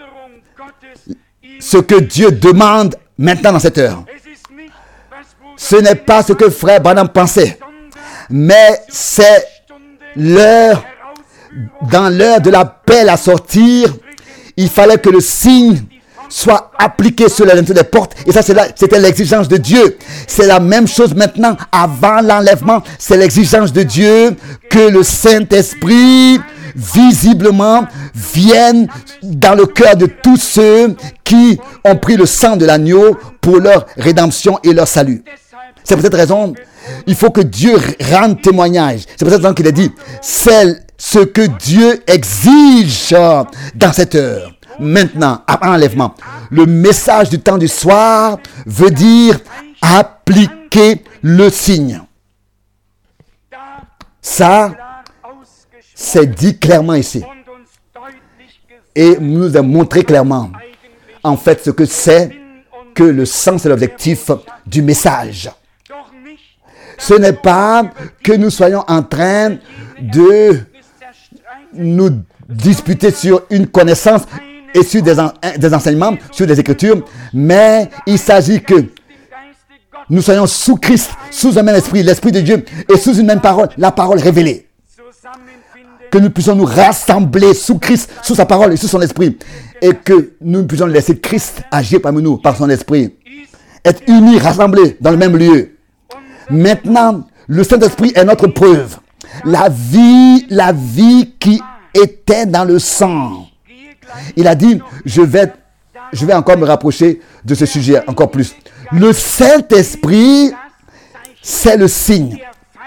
ce que Dieu demande maintenant dans cette heure. Ce n'est pas ce que Frère Branham pensait, mais c'est l'heure, dans l'heure de l'appel à sortir, il fallait que le signe soit appliqué sur les linteaux des portes. Et ça, c'est là, c'était l'exigence de Dieu. C'est la même chose maintenant, avant l'enlèvement. C'est l'exigence de Dieu que le Saint-Esprit, visiblement, vienne dans le cœur de tous ceux qui ont pris le sang de l'agneau pour leur rédemption et leur salut. C'est pour cette raison, il faut que Dieu rende témoignage. C'est pour cette raison qu'il a dit, c'est ce que Dieu exige dans cette heure. Maintenant, après l'enlèvement, le message du temps du soir veut dire appliquer le signe. Ça, c'est dit clairement ici. Et nous a montré clairement, en fait, ce que c'est que le sang, c'est l'objectif du message. Ce n'est pas que nous soyons en train de nous disputer sur une connaissance et sur des, en, des enseignements, sur des écritures, mais il s'agit que nous soyons sous Christ, sous un même esprit, l'esprit de Dieu, et sous une même parole, la parole révélée. Que nous puissions nous rassembler sous Christ, sous sa parole et sous son esprit, et que nous puissions laisser Christ agir parmi nous par son esprit, être unis, rassemblés dans le même lieu. Maintenant, le Saint-Esprit est notre preuve. La vie, la vie qui était dans le sang. Il a dit, je vais, je vais encore me rapprocher de ce sujet encore plus. Le Saint-Esprit, c'est le signe.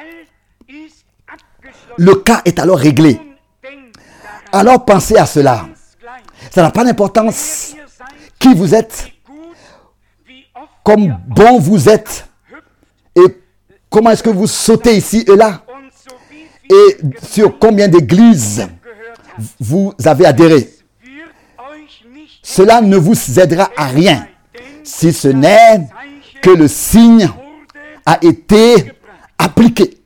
Le cas est alors réglé. Alors pensez à cela. Ça n'a pas d'importance qui vous êtes, comme bon vous êtes, et comment est-ce que vous sautez ici et là, et sur combien d'églises vous avez adhéré. Cela ne vous aidera à rien, si ce n'est que le signe a été appliqué,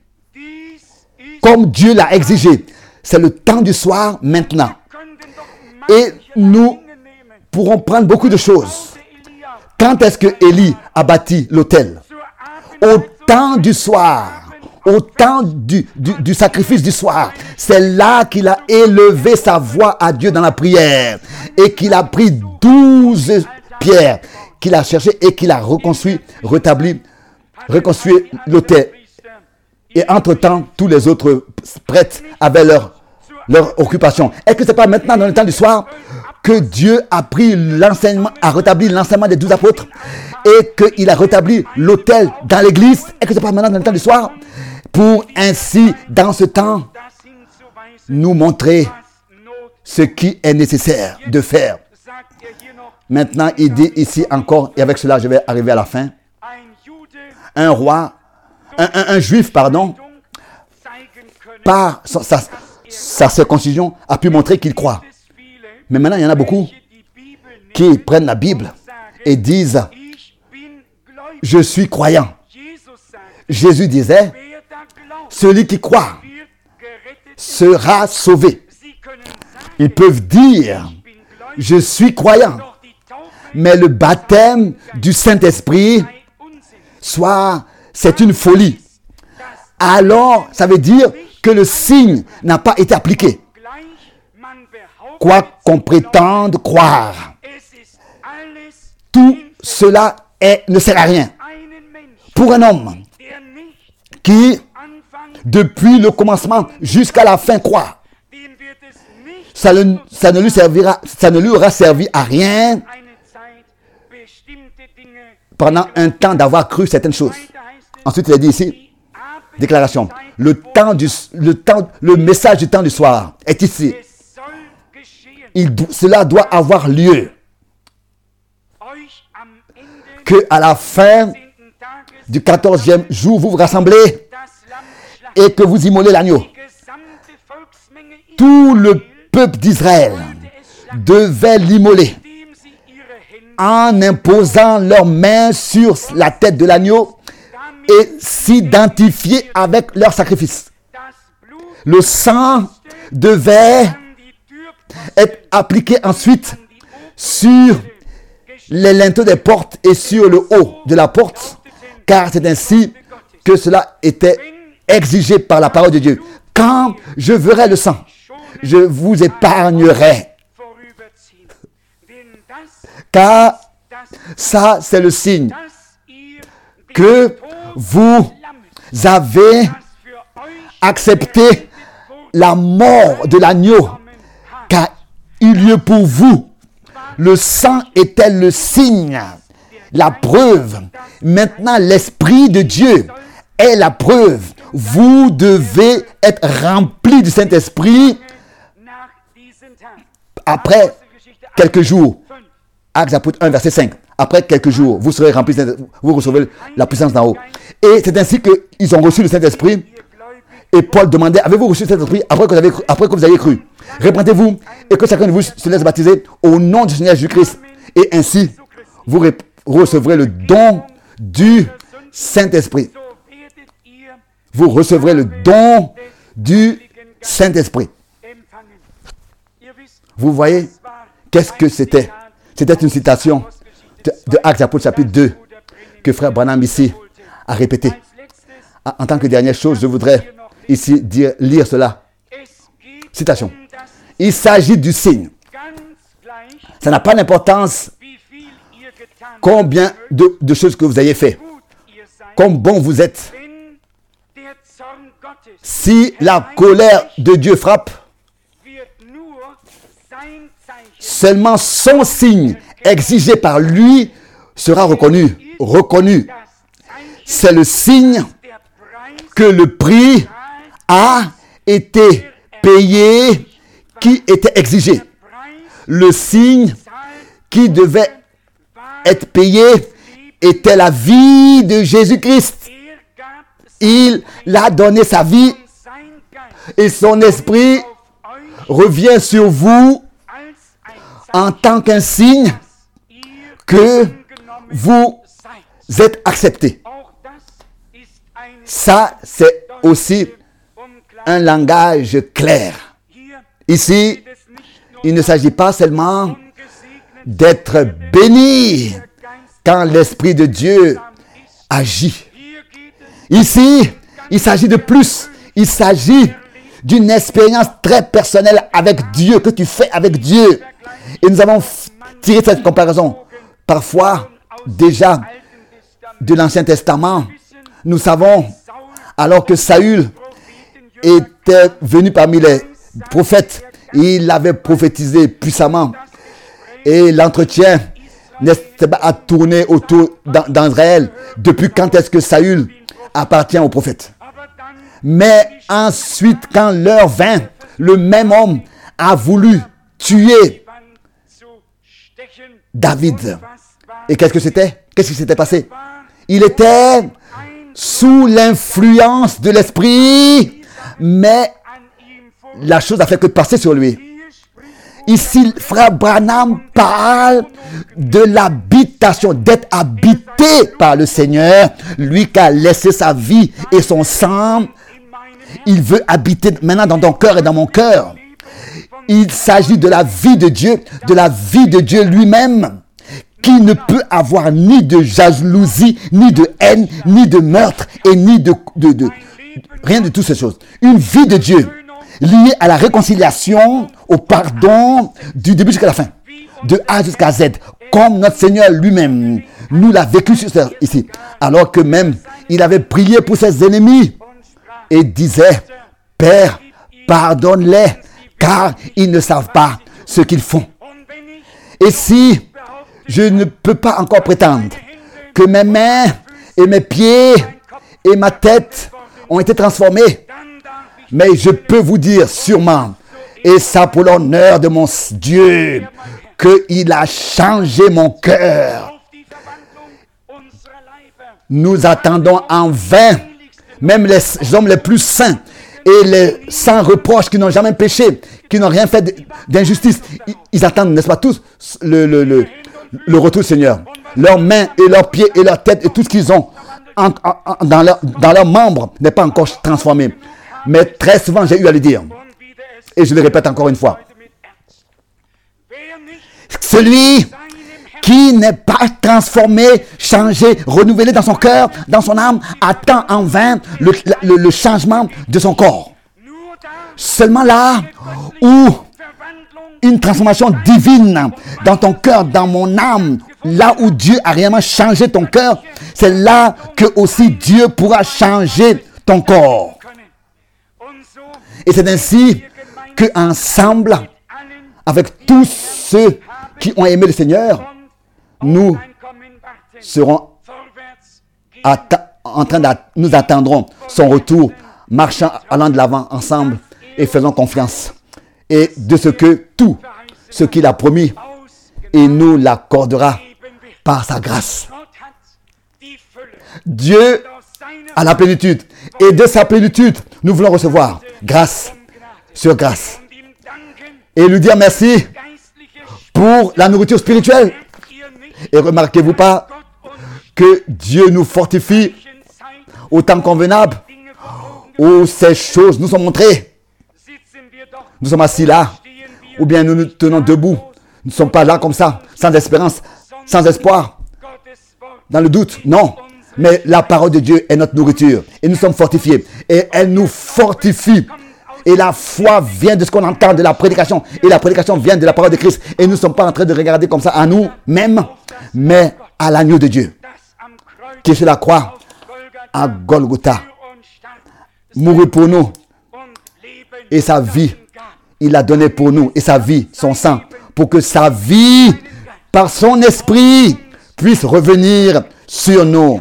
comme Dieu l'a exigé. C'est le temps du soir maintenant. Et nous pourrons prendre beaucoup de choses. Quand est-ce que Élie a bâti l'autel? Au temps du soir. Au temps du, du, du sacrifice du soir. C'est là qu'il a élevé sa voix à Dieu dans la prière. Et qu'il a pris douze pierres qu'il a cherchées et qu'il a reconstruit, rétabli, reconstruit l'autel. Et entre-temps, tous les autres prêtres avaient leur, leur occupation. Est-ce que ce n'est pas maintenant dans le temps du soir que Dieu a pris l'enseignement, a rétabli l'enseignement des douze apôtres et qu'il a rétabli l'autel dans l'église? Est-ce que ce n'est pas maintenant dans le temps du soir pour ainsi, dans ce temps, nous montrer ce qui est nécessaire de faire? Maintenant, il dit ici encore, et avec cela, je vais arriver à la fin, un roi, un, un, un juif, pardon, par sa, sa, sa circoncision, a pu montrer qu'il croit. Mais maintenant, il y en a beaucoup qui prennent la Bible et disent « Je suis croyant ». Jésus disait « Celui qui croit sera sauvé ». Ils peuvent dire « Je suis croyant ». Mais le baptême du Saint-Esprit, soit c'est une folie. Alors, ça veut dire que le signe n'a pas été appliqué. Quoi qu'on prétende croire, tout cela est, ne sert à rien. Pour un homme qui, depuis le commencement jusqu'à la fin, croit, ça, le, ça, ne lui servira, ça ne lui aura servi à rien pendant un temps d'avoir cru certaines choses. Ensuite, il a dit ici, déclaration, le temps du, le temps, le message du temps du soir est ici. Il, cela doit avoir lieu. Que à la fin du quatorzième jour, vous vous rassemblez et que vous immolez l'agneau. Tout le peuple d'Israël devait l'immoler en imposant leurs mains sur la tête de l'agneau et s'identifier avec leur sacrifice. Le sang devait être appliqué ensuite sur les linteaux des portes et sur le haut de la porte, car c'est ainsi que cela était exigé par la parole de Dieu. quand je verrai le sang, je vous épargnerai. Car ça, c'est le signe que vous avez accepté la mort de l'agneau qui a eu lieu pour vous. Le sang était le signe, la preuve. Maintenant, l'Esprit de Dieu est la preuve. Vous devez être remplis du Saint-Esprit après quelques jours. Actes chapitre un, verset cinq. Après quelques jours, vous serez remplis, vous recevez la puissance d'en haut. Et c'est ainsi qu'ils ont reçu le Saint-Esprit. Et Paul demandait, avez-vous reçu le Saint-Esprit après que vous avez, après que vous avez cru? Répandez-vous et que chacun de vous se laisse baptiser au nom du Seigneur Jésus-Christ. Et ainsi, vous recevrez le don du Saint-Esprit. Vous recevrez le don du Saint-Esprit. Vous voyez, qu'est-ce que c'était? C'était une citation de, de Actes chapitre deux que frère Branham ici a répété. En tant que dernière chose, je voudrais ici dire, lire cela. Citation. Il s'agit du signe. Ça n'a pas d'importance combien de, de choses que vous ayez fait. Comme bon vous êtes. Si la colère de Dieu frappe, seulement son signe exigé par lui sera reconnu. Reconnu. C'est le signe que le prix a été payé qui était exigé. Le signe qui devait être payé était la vie de Jésus-Christ. Il a donné sa vie et son esprit revient sur vous en tant qu'un signe que vous êtes accepté. Ça, c'est aussi un langage clair. Ici, il ne s'agit pas seulement d'être béni quand l'Esprit de Dieu agit. Ici, il s'agit de plus. Il s'agit d'une expérience très personnelle avec Dieu, que tu fais avec Dieu. Et nous avons tiré cette comparaison. Parfois, déjà, de l'Ancien Testament, nous savons, alors que Saül était venu parmi les prophètes, il avait prophétisé puissamment. Et l'entretien n'était pas à tourner autour d'Israël. Depuis quand est-ce que Saül appartient aux prophètes? Mais ensuite, quand l'heure vint, le même homme a voulu tuer David. Et qu'est-ce que c'était? Qu'est-ce qui s'était passé? Il était sous l'influence de l'esprit, mais la chose a fait que passer sur lui. Ici, frère Branham parle de l'habitation, d'être habité par le Seigneur, lui qui a laissé sa vie et son sang. Il veut habiter maintenant dans ton cœur et dans mon cœur. Il s'agit de la vie de Dieu, de la vie de Dieu lui-même, qui ne peut avoir ni de jalousie, ni de haine, ni de meurtre, et ni de, de, de rien de toutes ces choses. Une vie de Dieu liée à la réconciliation, au pardon, du début jusqu'à la fin, de A jusqu'à Z, comme notre Seigneur lui-même nous l'a vécu sur terre ici, alors que même il avait prié pour ses ennemis et disait, Père, pardonne-les, car ils ne savent pas ce qu'ils font. Et si je ne peux pas encore prétendre que mes mains et mes pieds et ma tête ont été transformés, mais je peux vous dire sûrement, et ça pour l'honneur de mon Dieu, qu'il a changé mon cœur. Nous attendons en vain, même les hommes les plus saints et les sans reproche qui n'ont jamais péché, qui n'ont rien fait d'injustice, ils, ils attendent, n'est-ce pas tous, le, le, le, le retour du Seigneur. Leurs mains et leurs pieds et leur tête et tout ce qu'ils ont en, en, dans, leur, dans leurs membres n'est pas encore transformé. Mais très souvent, j'ai eu à le dire. Et je le répète encore une fois. Celui qui n'est pas transformé, changé, renouvelé dans son cœur, dans son âme, attend en vain le, le, le changement de son corps. seulement là où une transformation divine dans ton cœur, dans mon âme, là où Dieu a réellement changé ton cœur, c'est là que aussi Dieu pourra changer ton corps. Et c'est ainsi que ensemble, avec tous ceux qui ont aimé le Seigneur, nous serons en train de nous attendrons son retour, marchant, allant de l'avant ensemble et faisons confiance. Et de ce que tout ce qu'il a promis, il nous l'accordera par sa grâce. Dieu a la plénitude. Et de sa plénitude, nous voulons recevoir grâce sur grâce. Et lui dire merci pour la nourriture spirituelle. Et remarquez-vous pas que Dieu nous fortifie au temps convenable où ces choses nous sont montrées. Nous sommes assis là, ou bien nous nous tenons debout. Nous ne sommes pas là comme ça, sans espérance, sans espoir, dans le doute. Non, mais la parole de Dieu est notre nourriture. Et nous sommes fortifiés. Et elle nous fortifie. Et la foi vient de ce qu'on entend de la prédication. Et la prédication vient de la parole de Christ. Et nous ne sommes pas en train de regarder comme ça à nous-mêmes, mais à l'agneau de Dieu, qui sur la croix à Golgotha, mourut pour nous. Et sa vie, il l'a donné pour nous. Et sa vie, son sang, pour que sa vie, par son esprit, puisse revenir sur nous.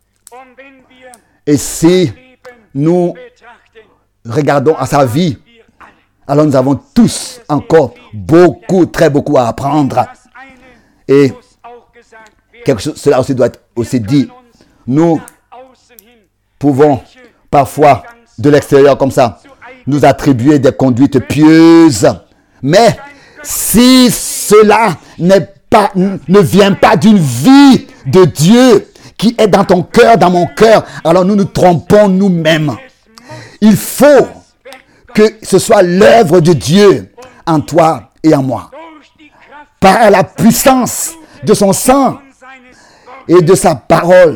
Et si nous regardons à sa vie, alors nous avons tous encore beaucoup, très beaucoup à apprendre. Et quelque chose, cela aussi doit être aussi dit. Nous pouvons parfois, de l'extérieur comme ça, nous attribuer des conduites pieuses. Mais si cela n'est pas, ne vient pas d'une vie de Dieu qui est dans ton cœur, dans mon cœur, alors nous nous trompons nous-mêmes. Il faut que ce soit l'œuvre de Dieu en toi et en moi. Par la puissance de son sang et de sa parole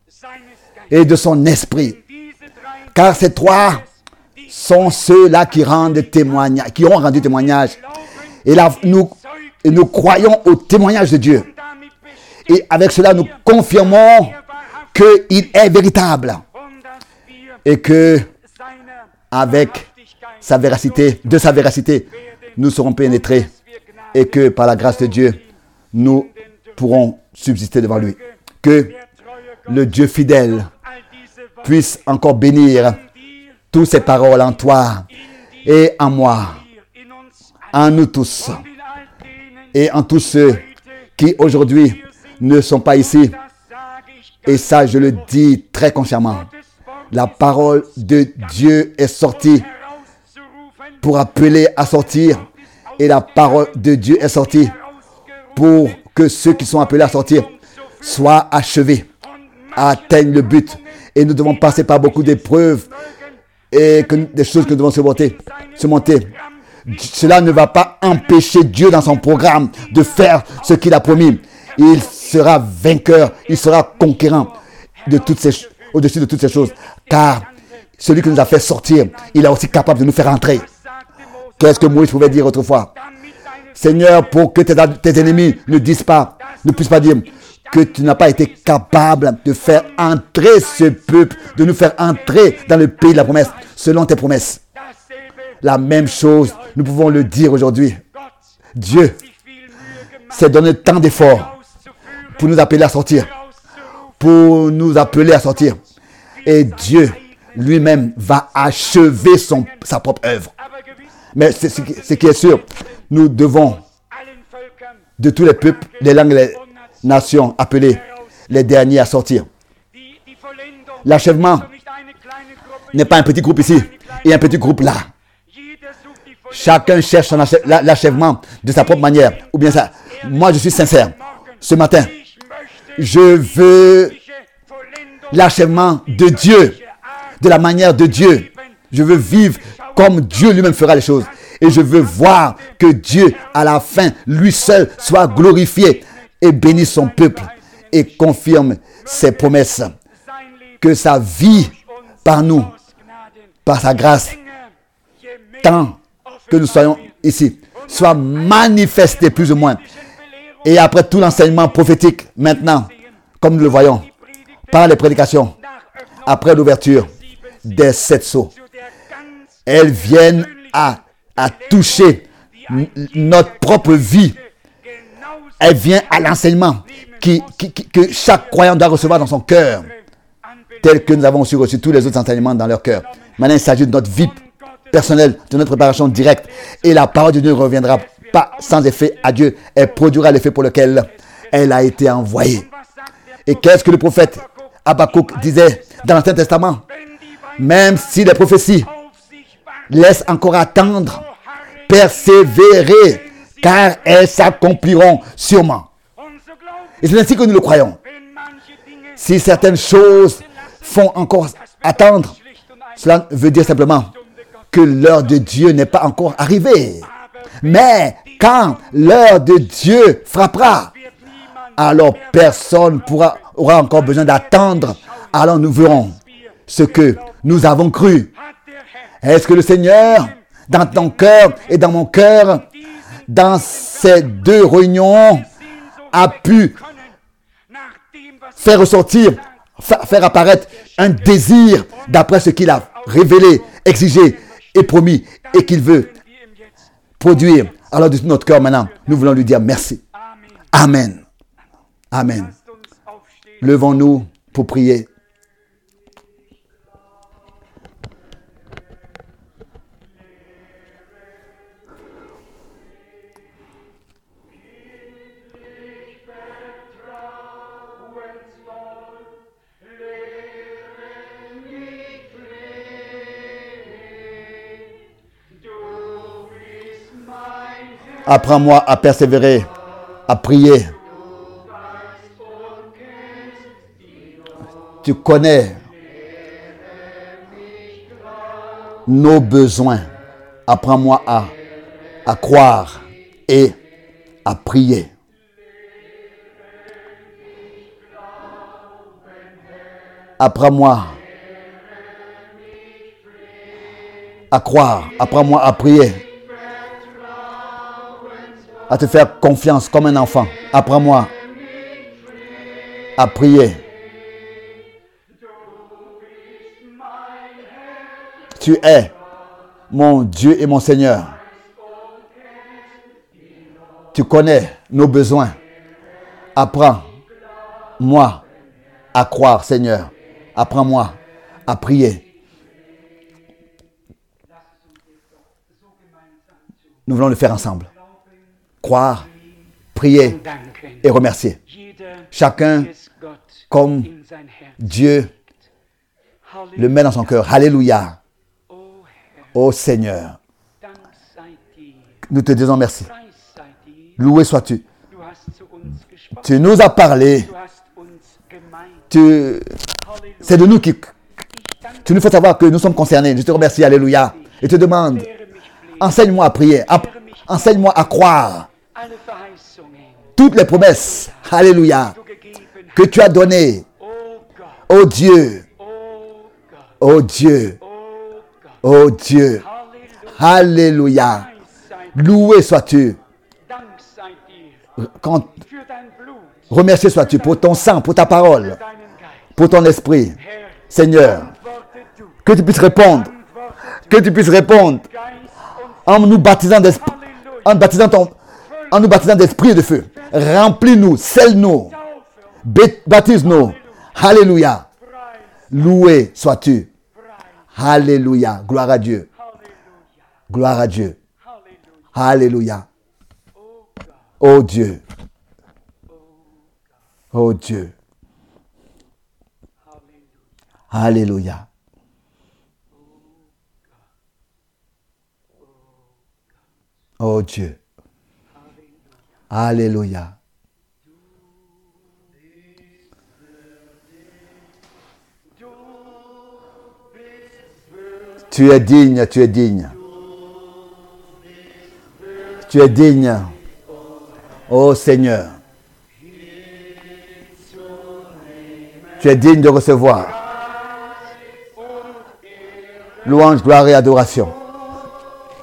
et de son esprit. Car ces trois sont ceux-là qui rendent témoignage, qui ont rendu témoignage. Et là, nous, et nous croyons au témoignage de Dieu. Et avec cela, nous confirmons qu'il est véritable. Et que, avec sa véracité, de sa véracité, nous serons pénétrés. Et que, par la grâce de Dieu, nous pourrons subsister devant lui. Que le Dieu fidèle puisse encore bénir toutes ces paroles en toi et en moi, en nous tous, et en tous ceux qui aujourd'hui ne sont pas ici. Et ça, je le dis très consciemment. La parole de Dieu est sortie pour appeler à sortir. Et la parole de Dieu est sortie pour que ceux qui sont appelés à sortir soient achevés, atteignent le but. Et nous devons passer par beaucoup d'épreuves et que, des choses que nous devons surmonter. surmonter. Cela ne va pas empêcher Dieu dans son programme de faire ce qu'il a promis. Il sera vainqueur, il sera conquérant de toutes ces, au-dessus de toutes ces choses. Car celui qui nous a fait sortir, il est aussi capable de nous faire entrer. Qu'est-ce que Moïse pouvait dire autrefois? Seigneur, pour que tes, tes ennemis ne disent pas, ne puissent pas dire que tu n'as pas été capable de faire entrer ce peuple, de nous faire entrer dans le pays de la promesse, selon tes promesses. La même chose, nous pouvons le dire aujourd'hui. Dieu s'est donné tant d'efforts pour nous appeler à sortir, pour nous appeler à sortir. Et Dieu lui-même va achever son, sa propre œuvre. Mais c'est, c'est, ce qui est sûr, nous devons, de tous les peuples, les langues, les nations, appeler les derniers à sortir. L'achèvement n'est pas un petit groupe ici et un petit groupe là. Chacun cherche son achè- l'achèvement de sa propre manière. Ou bien ça. Moi, je suis sincère. Ce matin, je veux l'achèvement de Dieu, de la manière de Dieu. Je veux vivre comme Dieu lui-même fera les choses. Et je veux voir que Dieu, à la fin, lui seul, soit glorifié et bénisse son peuple et confirme ses promesses. Que sa vie par nous, par sa grâce, temps que nous soyons ici, soit manifesté plus ou moins. Et après tout l'enseignement prophétique, maintenant, comme nous le voyons, par les prédications, après l'ouverture des sept sceaux, elles viennent à, à toucher notre propre vie. Elle vient à l'enseignement qui, qui, qui, que chaque croyant doit recevoir dans son cœur, tel que nous avons aussi reçu tous les autres enseignements dans leur cœur. Maintenant, il s'agit de notre vie personnelle, de notre préparation directe. Et la parole de Dieu ne reviendra pas sans effet à Dieu. Elle produira l'effet pour lequel elle a été envoyée. Et qu'est-ce que le prophète Habakkuk disait dans l'Ancien Testament? Même si les prophéties laissent encore attendre, persévérer, car elles s'accompliront sûrement. Et c'est ainsi que nous le croyons. Si certaines choses font encore attendre, cela veut dire simplement que l'heure de Dieu n'est pas encore arrivée. Mais quand l'heure de Dieu frappera, alors personne pourra, aura encore besoin d'attendre. Alors nous verrons ce que nous avons cru. Est-ce que le Seigneur, dans ton cœur et dans mon cœur, dans ces deux réunions, a pu faire ressortir, faire apparaître un désir d'après ce qu'il a révélé, exigé et promis et qu'il veut produire? Alors de tout notre cœur maintenant, nous voulons lui dire merci. Amen. Amen. Levons-nous pour prier. Apprends-moi à persévérer, à prier. Tu connais nos besoins. Apprends-moi à, à croire et à prier. Apprends-moi à croire. Apprends-moi à prier. À te faire confiance comme un enfant. Apprends-moi à prier. Tu es mon Dieu et mon Seigneur. Tu connais nos besoins. Apprends-moi à croire, Seigneur. Apprends-moi à prier. Nous voulons le faire ensemble. Croire, prier et remercier. Chacun comme Dieu le met dans son cœur. Alléluia. Ô Seigneur, nous te disons merci. Loué sois-tu. Tu nous as parlé. Tu... C'est de nous qui... Tu nous fais savoir que nous sommes concernés. Je te remercie. Alléluia. Et te demande, enseigne-moi à prier. Enseigne-moi à croire. Toutes les promesses, alléluia, que tu as données, ô Dieu, ô Dieu, ô Dieu, alléluia, loué sois-tu, quand, remercié sois-tu pour ton sang, pour ta parole, pour ton esprit, Seigneur, que tu puisses répondre, que tu puisses répondre, en nous baptisant d'esprit, en baptisant ton, en nous baptisant d'esprit et de feu. Remplis-nous, scelle-nous, baptise-nous. Alléluia. Loué sois-tu. Alléluia. Gloire à Dieu. Gloire à Dieu. Alléluia. Oh Dieu. Oh Dieu. Alléluia. Oh Dieu. Alléluia. Tu es digne, tu es digne. Tu es digne. Oh Seigneur. Tu es digne de recevoir louange, gloire et adoration.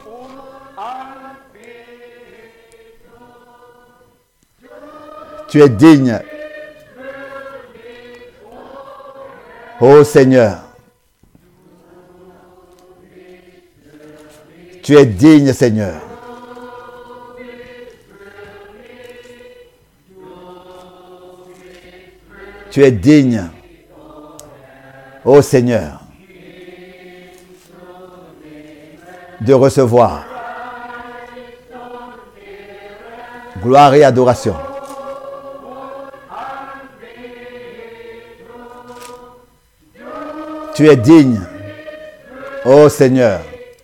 Tu es digne. Ô Seigneur. Tu es digne, Seigneur. Tu es digne. Ô Seigneur. De recevoir gloire et adoration. Tu es digne, ô Seigneur.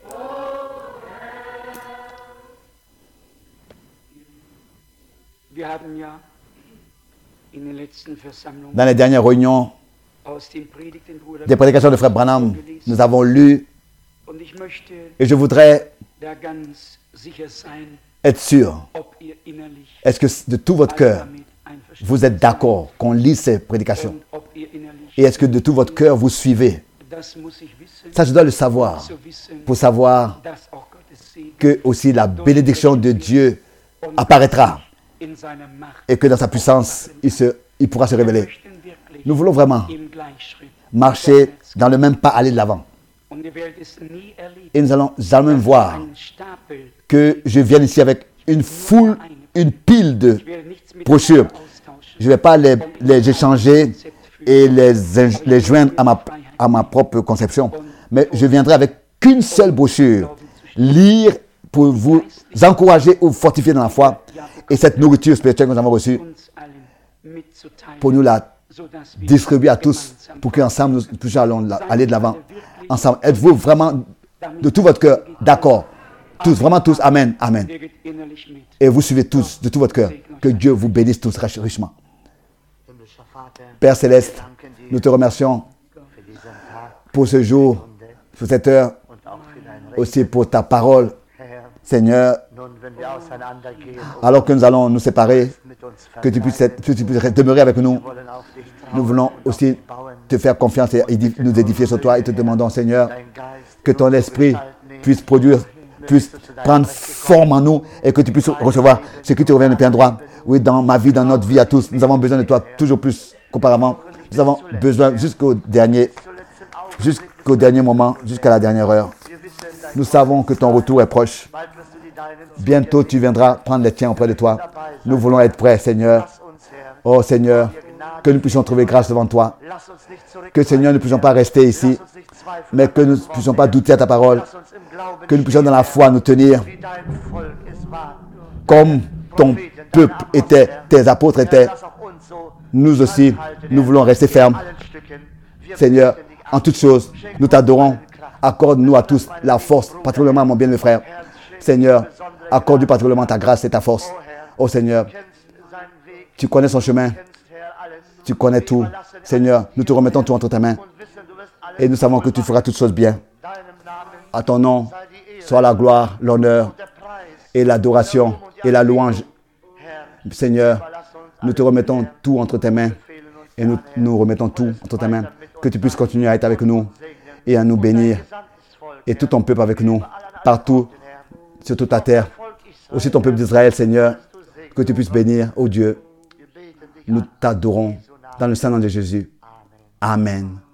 Dans les dernières réunions des prédications de Frère Branham, nous avons lu, et je voudrais être sûr, est-ce que de tout votre cœur, vous êtes d'accord qu'on lise ces prédications? Et est-ce que de tout votre cœur, vous suivez? Ça, je dois le savoir, pour savoir que aussi la bénédiction de Dieu apparaîtra et que dans sa puissance, il, se, il pourra se révéler. Nous voulons vraiment marcher dans le même pas, aller de l'avant. Et nous allons jamais voir que je vienne ici avec une foule, une pile de brochures. Je ne vais pas les, les échanger et les, les joindre à ma, à ma propre conception. Mais je viendrai avec qu'une seule brochure. Lire pour vous encourager ou fortifier dans la foi. Et cette nourriture spirituelle que nous avons reçue, pour nous la distribuer à tous, pour qu'ensemble nous puissions aller de l'avant. Ensemble, êtes-vous vraiment de tout votre cœur d'accord? Tous, vraiment tous, amen, amen. Et vous suivez tous de tout votre cœur. Que Dieu vous bénisse tous richement. Père Céleste, nous te remercions pour ce jour, pour cette heure, aussi pour ta parole, Seigneur. Alors que nous allons nous séparer, que tu puisses, être, que tu puisses demeurer avec nous. Nous voulons aussi te faire confiance et nous édifier sur toi et te demandons, Seigneur, que ton esprit puisse produire, puisse prendre forme en nous et que tu puisses recevoir ce qui te revient de plein droit. Oui, dans ma vie, dans notre vie à tous, nous avons besoin de toi toujours plus qu'auparavant. Nous avons besoin jusqu'au dernier, jusqu'au dernier moment, jusqu'à la dernière heure. Nous savons que ton retour est proche. Bientôt, tu viendras prendre les tiens auprès de toi. Nous voulons être prêts, Seigneur. Oh, Seigneur, que nous puissions trouver grâce devant toi. Que, Seigneur, nous ne puissions pas rester ici, mais que nous ne puissions pas douter à ta parole. Que nous puissions dans la foi nous tenir comme ton peuple était, tes apôtres étaient. Nous aussi, nous voulons rester fermes. Seigneur, en toutes choses, nous t'adorons. Accorde-nous à tous la force, particulièrement à mon bien-aimé frère. Seigneur, accorde-lui particulièrement ta grâce et ta force. Oh Seigneur, tu connais son chemin. Tu connais tout. Seigneur, nous te remettons tout entre tes mains. Et nous savons que tu feras toutes choses bien. À ton nom, soit la gloire, l'honneur et l'adoration et la louange. Seigneur, nous te remettons tout entre tes mains. Et nous nous remettons tout entre tes mains. Que tu puisses continuer à être avec nous et à nous bénir. Et tout ton peuple avec nous, partout, sur toute la terre. Aussi ton peuple d'Israël, Seigneur, que tu puisses bénir, ô Dieu. Nous t'adorons dans le Saint-Nom de Jésus. Amen.